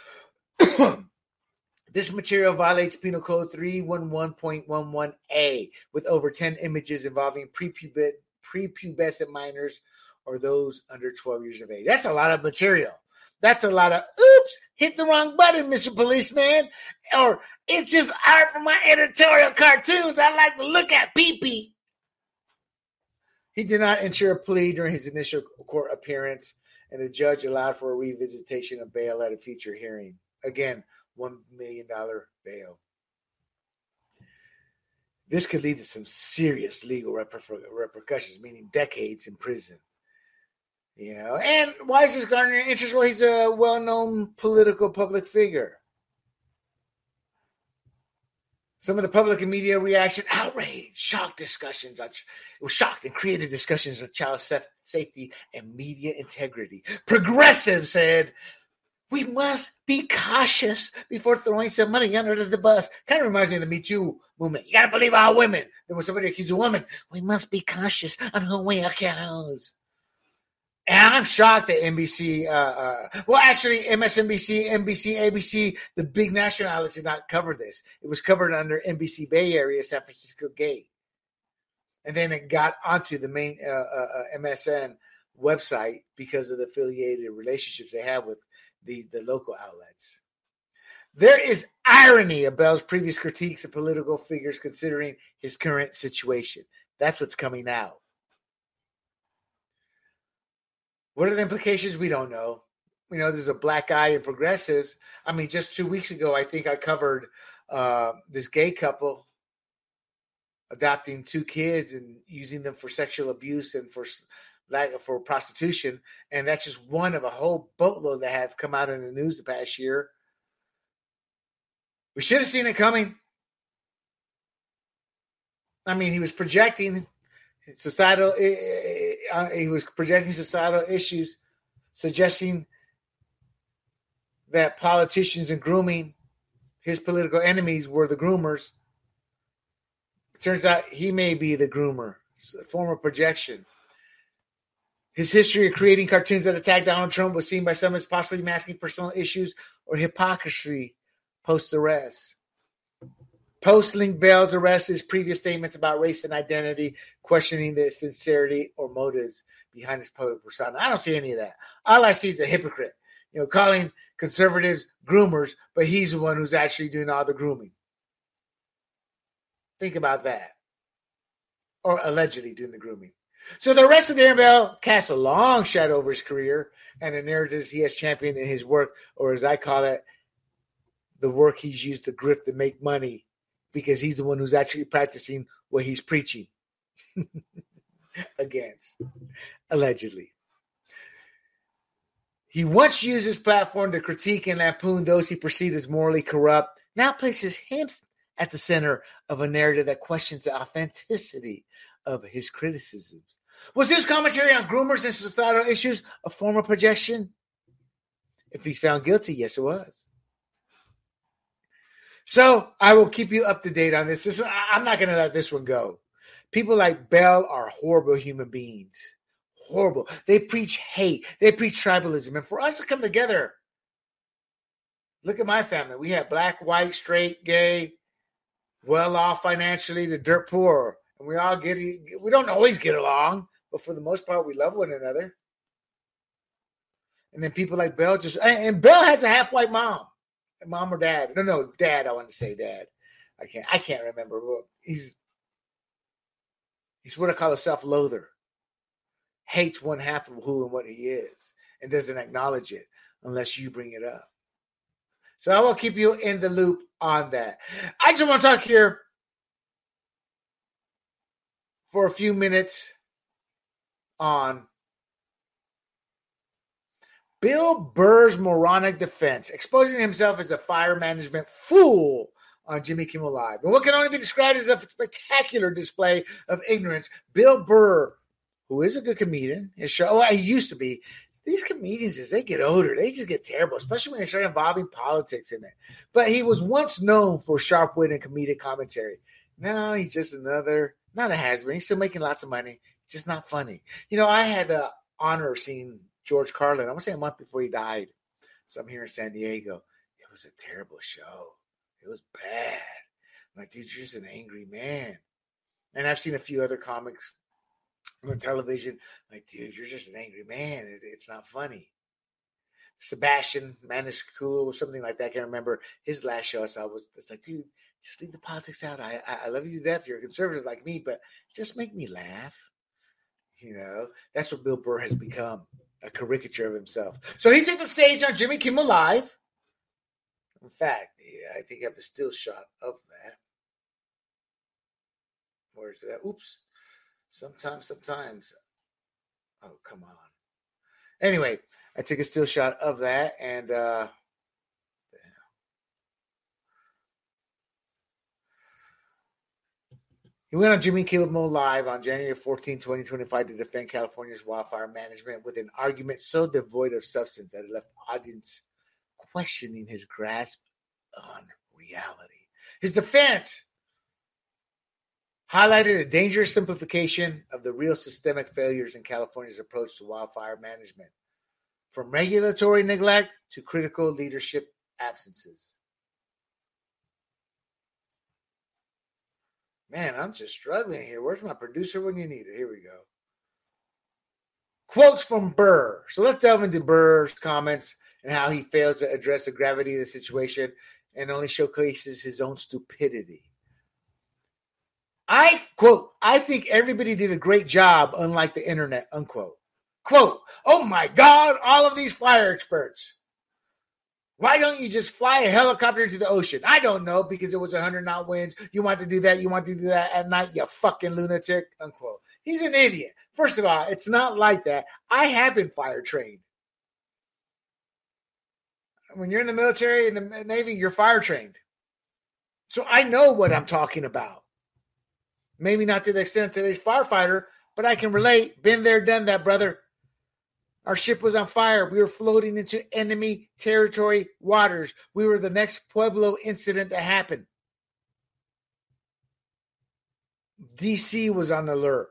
This material violates Penal Code 311.11a with over 10 images involving prepubescent minors or those under 12 years of age. That's a lot of material. That's a lot of, oops, hit the wrong button, Mr. Policeman. Or it's just art from my editorial cartoons. I like to look at pee-pee. He did not ensure a plea during his initial court appearance, and the judge allowed for a revisitation of bail at a future hearing. Again, $1 million bail. This could lead to some serious legal repercussions, meaning decades in prison. You know, and why is this garnering interest? Well, he's a well-known political public figure. Some of the public and media reaction, outrage, shocked discussions. It was shocked and created discussions on child safety and media integrity. Progressives said, we must be cautious before throwing somebody under the bus. Kind of reminds me of the Me Too movement. You got to believe all women. Then when somebody accuses a woman, we must be cautious on who we accuse. And I'm shocked that NBC, MSNBC, NBC, ABC, the big national outlets did not cover this. It was covered under NBC Bay Area, San Francisco Gate. And then it got onto the main MSN website because of the affiliated relationships they have with the local outlets. There is irony of Bell's previous critiques of political figures considering his current situation. That's what's coming out. What are the implications? We don't know. You know, there's a black eye in progressives. I mean, just 2 weeks ago, I think I covered this gay couple adopting 2 kids and using them for sexual abuse and for prostitution. And that's just one of a whole boatload that have come out in the news the past year. We should have seen it coming. I mean, he was projecting Societal, he was projecting societal issues, suggesting that politicians and grooming, his political enemies, were the groomers. It turns out he may be the groomer. It's a form of projection. His history of creating cartoons that attack Donald Trump was seen by some as possibly masking personal issues or hypocrisy post-arrest. Post-linked Bell's arrest, his previous statements about race and identity, questioning the sincerity or motives behind his public persona. I don't see any of that. All I see is a hypocrite, calling conservatives groomers, but he's the one who's actually doing all the grooming. Think about that. Or allegedly doing the grooming. So the arrest of Darren Bell casts a long shadow over his career and the narratives he has championed in his work, or as I call it, the work he's used to grift to make money, because he's the one who's actually practicing what he's preaching against, allegedly. He once used his platform to critique and lampoon those he perceived as morally corrupt, now places him at the center of a narrative that questions the authenticity of his criticisms. Was his commentary on groomers and societal issues a form of projection? If he's found guilty, yes, it was. So I will keep you up to date on this. I'm not going to let this one go. People like Bell are horrible human beings. Horrible. They preach hate. They preach tribalism. And for us to come together, look at my family. We have black, white, straight, gay, well-off financially, the dirt poor. And we don't always get along, but for the most part, we love one another. And then people like Bell and Bell has a half-white mom. Mom or dad? No, dad. I want to say dad. I can't remember. He's what I call a self-loather. Hates one half of who and what he is and doesn't acknowledge it unless you bring it up. So I will keep you in the loop on that. I just want to talk here for a few minutes on Bill Burr's moronic defense, exposing himself as a fire management fool on Jimmy Kimmel Live. And what can only be described as a spectacular display of ignorance, Bill Burr, who is a good comedian, he used to be. These comedians, as they get older, they just get terrible, especially when they start involving politics in it. But he was once known for sharp wit and comedic commentary. Now he's just another, not a has-been. He's still making lots of money, just not funny. I had the honor of seeing George Carlin, I want to say a month before he died. So I'm here in San Diego. It was a terrible show. It was bad. I'm like, dude, you're just an angry man. And I've seen a few other comics on television. Like, dude, you're just an angry man. It's not funny. Sebastian Maniscalco or something like that. I can't remember. His last show I saw it's like, dude, just leave the politics out. I love you to death. You're a conservative like me, but just make me laugh. That's what Bill Burr has become, a caricature of himself. So he took the stage on Jimmy Kimmel Live. In fact, I think I have a still shot of that. Where's that? Oops. Sometimes. Oh, come on. Anyway, I took a still shot of that, and he went on Jimmy Kimmel Live on January 14, 2025 to defend California's wildfire management with an argument so devoid of substance that it left audience questioning his grasp on reality. His defense highlighted a dangerous simplification of the real systemic failures in California's approach to wildfire management, from regulatory neglect to critical leadership absences. Man, I'm just struggling here. Where's my producer when you need it? Here we go. Quotes from Burr. So let's delve into Burr's comments and how he fails to address the gravity of the situation and only showcases his own stupidity. I think everybody did a great job, unlike the internet, unquote. Quote, oh my God, all of these fire experts. Why don't you just fly a helicopter into the ocean? I don't know, because it was 100-knot winds. You want to do that? You want to do that at night, you fucking lunatic, unquote. He's an idiot. First of all, it's not like that. I have been fire trained. When you're in the military, in the Navy, you're fire trained. So I know what I'm talking about. Maybe not to the extent of today's firefighter, but I can relate. Been there, done that, brother. Our ship was on fire. We were floating into enemy territory waters. We were the next Pueblo incident that happened. DC was on alert.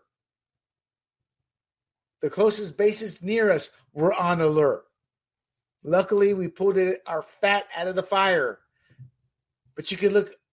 The closest bases near us were on alert. Luckily, we pulled our fat out of the fire. But you could look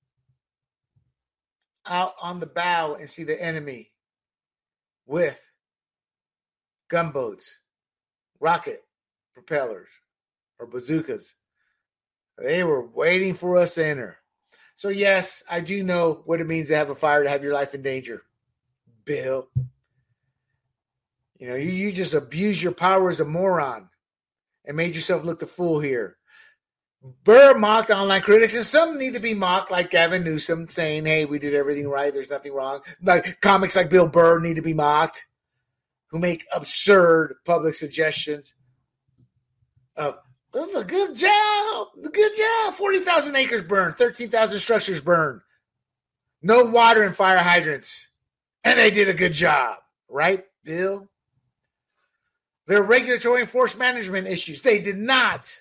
out on the bow and see the enemy with gunboats, rocket propellers, or bazookas. They were waiting for us to enter. So yes, I do know what it means to have a fire, to have your life in danger. Bill. You know, you just abused your power as a moron and made yourself look the fool here. Burr mocked online critics, and some need to be mocked, like Gavin Newsom, saying, hey, we did everything right, there's nothing wrong. Like comics like Bill Burr need to be mocked, who make absurd public suggestions of, oh, good job, 40,000 acres burned, 13,000 structures burned, no water in fire hydrants, and they did a good job, right, Bill? There are regulatory and force management issues. They did not.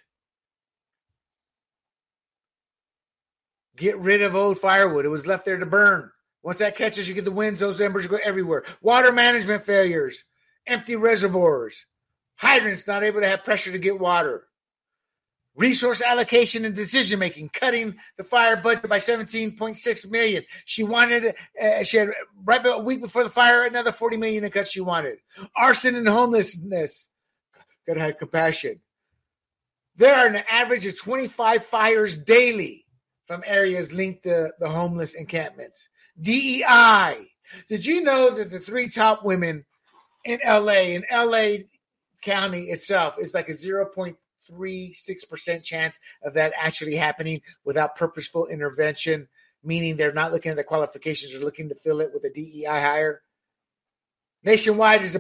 Get rid of old firewood. It was left there to burn. Once that catches, you get the winds, those embers go everywhere. Water management failures, empty reservoirs, hydrants not able to have pressure to get water. Resource allocation and decision making, cutting the fire budget by $17.6 million. She had right a week before the fire another $40 million in cuts she wanted. Arson and homelessness. Gotta have compassion. There are an average of 25 fires daily from areas linked to the homeless encampments. DEI. Did you know that the 3 top women in LA County itself is like a 0.36% chance of that actually happening without purposeful intervention, meaning they're not looking at the qualifications, they're looking to fill it with a DEI hire? Nationwide is a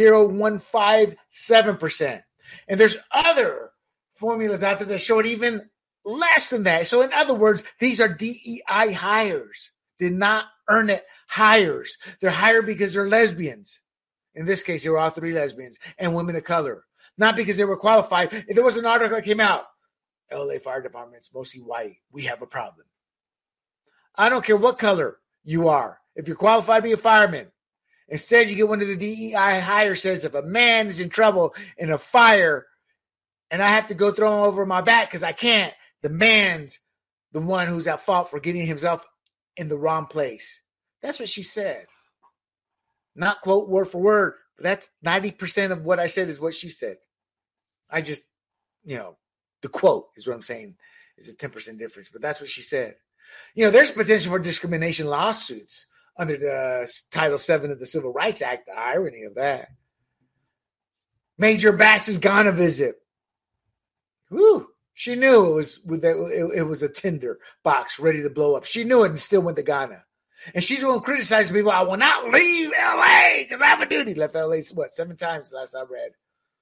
0.0157%. And there's other formulas out there that show it even less than that. So in other words, these are DEI hires. Did not earn it hires. They're hired because they're lesbians. In this case, they were all 3 lesbians and women of color. Not because they were qualified. If there was an article that came out, LA Fire Department's mostly white. We have a problem. I don't care what color you are. If you're qualified to be a fireman, instead you get one of the DEI hires says if a man is in trouble in a fire and I have to go throw him over my back because I can't, the man's the one who's at fault for getting himself in the wrong place. That's what she said. Not quote word for word, but that's 90% of what I said is what she said. I just, the quote is what I'm saying is a 10% difference, but that's what she said. There's potential for discrimination lawsuits under the Title VII of the Civil Rights Act. The irony of that. Major Bass is gone to visit. Woo! She knew it was a tinder box ready to blow up. She knew it and still went to Ghana. And she's the one criticizing people. I will not leave L.A. because I have a duty. Left L.A. 7 times last I read.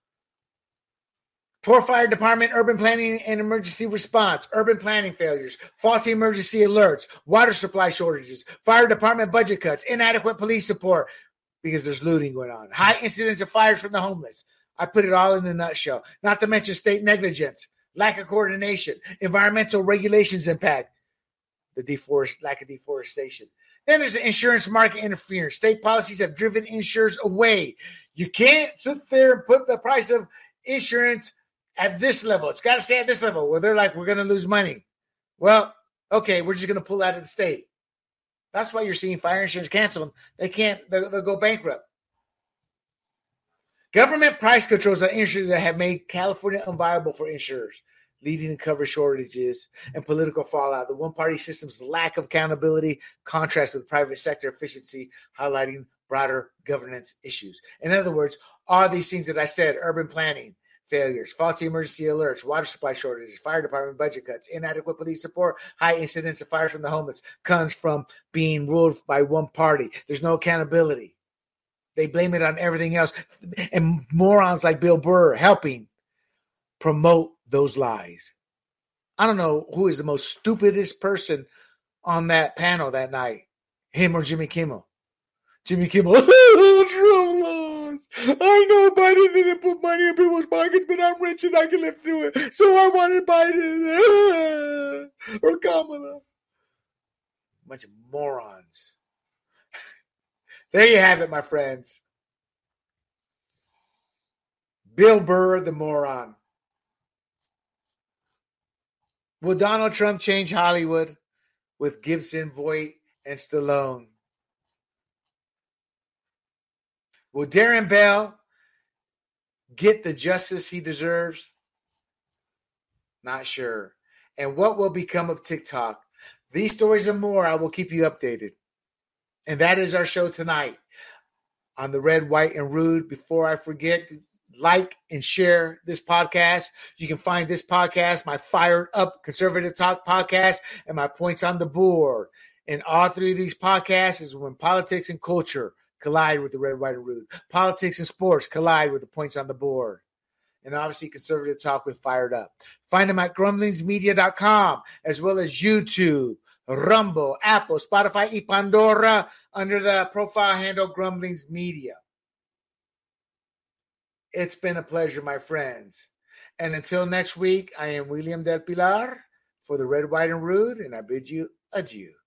Poor fire department, urban planning and emergency response, urban planning failures, faulty emergency alerts, water supply shortages, fire department budget cuts, inadequate police support because there's looting going on, high incidence of fires from the homeless. I put it all in a nutshell. Not to mention state negligence, lack of coordination, environmental regulations impact, the lack of deforestation. Then there's the insurance market interference. State policies have driven insurers away. You can't sit there and put the price of insurance at this level. It's got to stay at this level where they're like, we're going to lose money. Well, okay, we're just going to pull out of the state. That's why you're seeing fire insurance cancel. They can't, they'll go bankrupt. Government price controls on insurance that have made California unviable for insurers, leading to coverage shortages and political fallout. The one-party system's lack of accountability contrasts with private sector efficiency, highlighting broader governance issues. In other words, all these things that I said, urban planning failures, faulty emergency alerts, water supply shortages, fire department budget cuts, inadequate police support, high incidence of fires from the homeless, comes from being ruled by one party. There's no accountability. They blame it on everything else. And morons like Bill Burr helping promote those lies. I don't know who is the most stupidest person on that panel that night, him or Jimmy Kimmel. Jimmy Kimmel, Trump laws. I know Biden didn't put money in people's pockets, but I'm rich and I can live through it. So I wanted Biden or Kamala. Bunch of morons. There you have it, my friends. Bill Burr, the moron. Will Donald Trump change Hollywood with Gibson, Voight, and Stallone? Will Darren Bell get the justice he deserves? Not sure. And what will become of TikTok? These stories and more, I will keep you updated. And that is our show tonight on the Red, White, and Rude. Before I forget, like and share this podcast. You can find this podcast, my Fired Up Conservative Talk podcast, and my Points on the Board. And all three of these podcasts is when politics and culture collide with the Red, White, and Rude. Politics and sports collide with the Points on the Board. And obviously conservative talk with Fired Up. Find them at grumblingsmedia.com as well as YouTube, Rumble, Apple, Spotify, y Pandora under the profile handle Grumblings Media. It's been a pleasure, my friends. And until next week, I am William Del Pilar for the Red, White, and Rude, and I bid you adieu.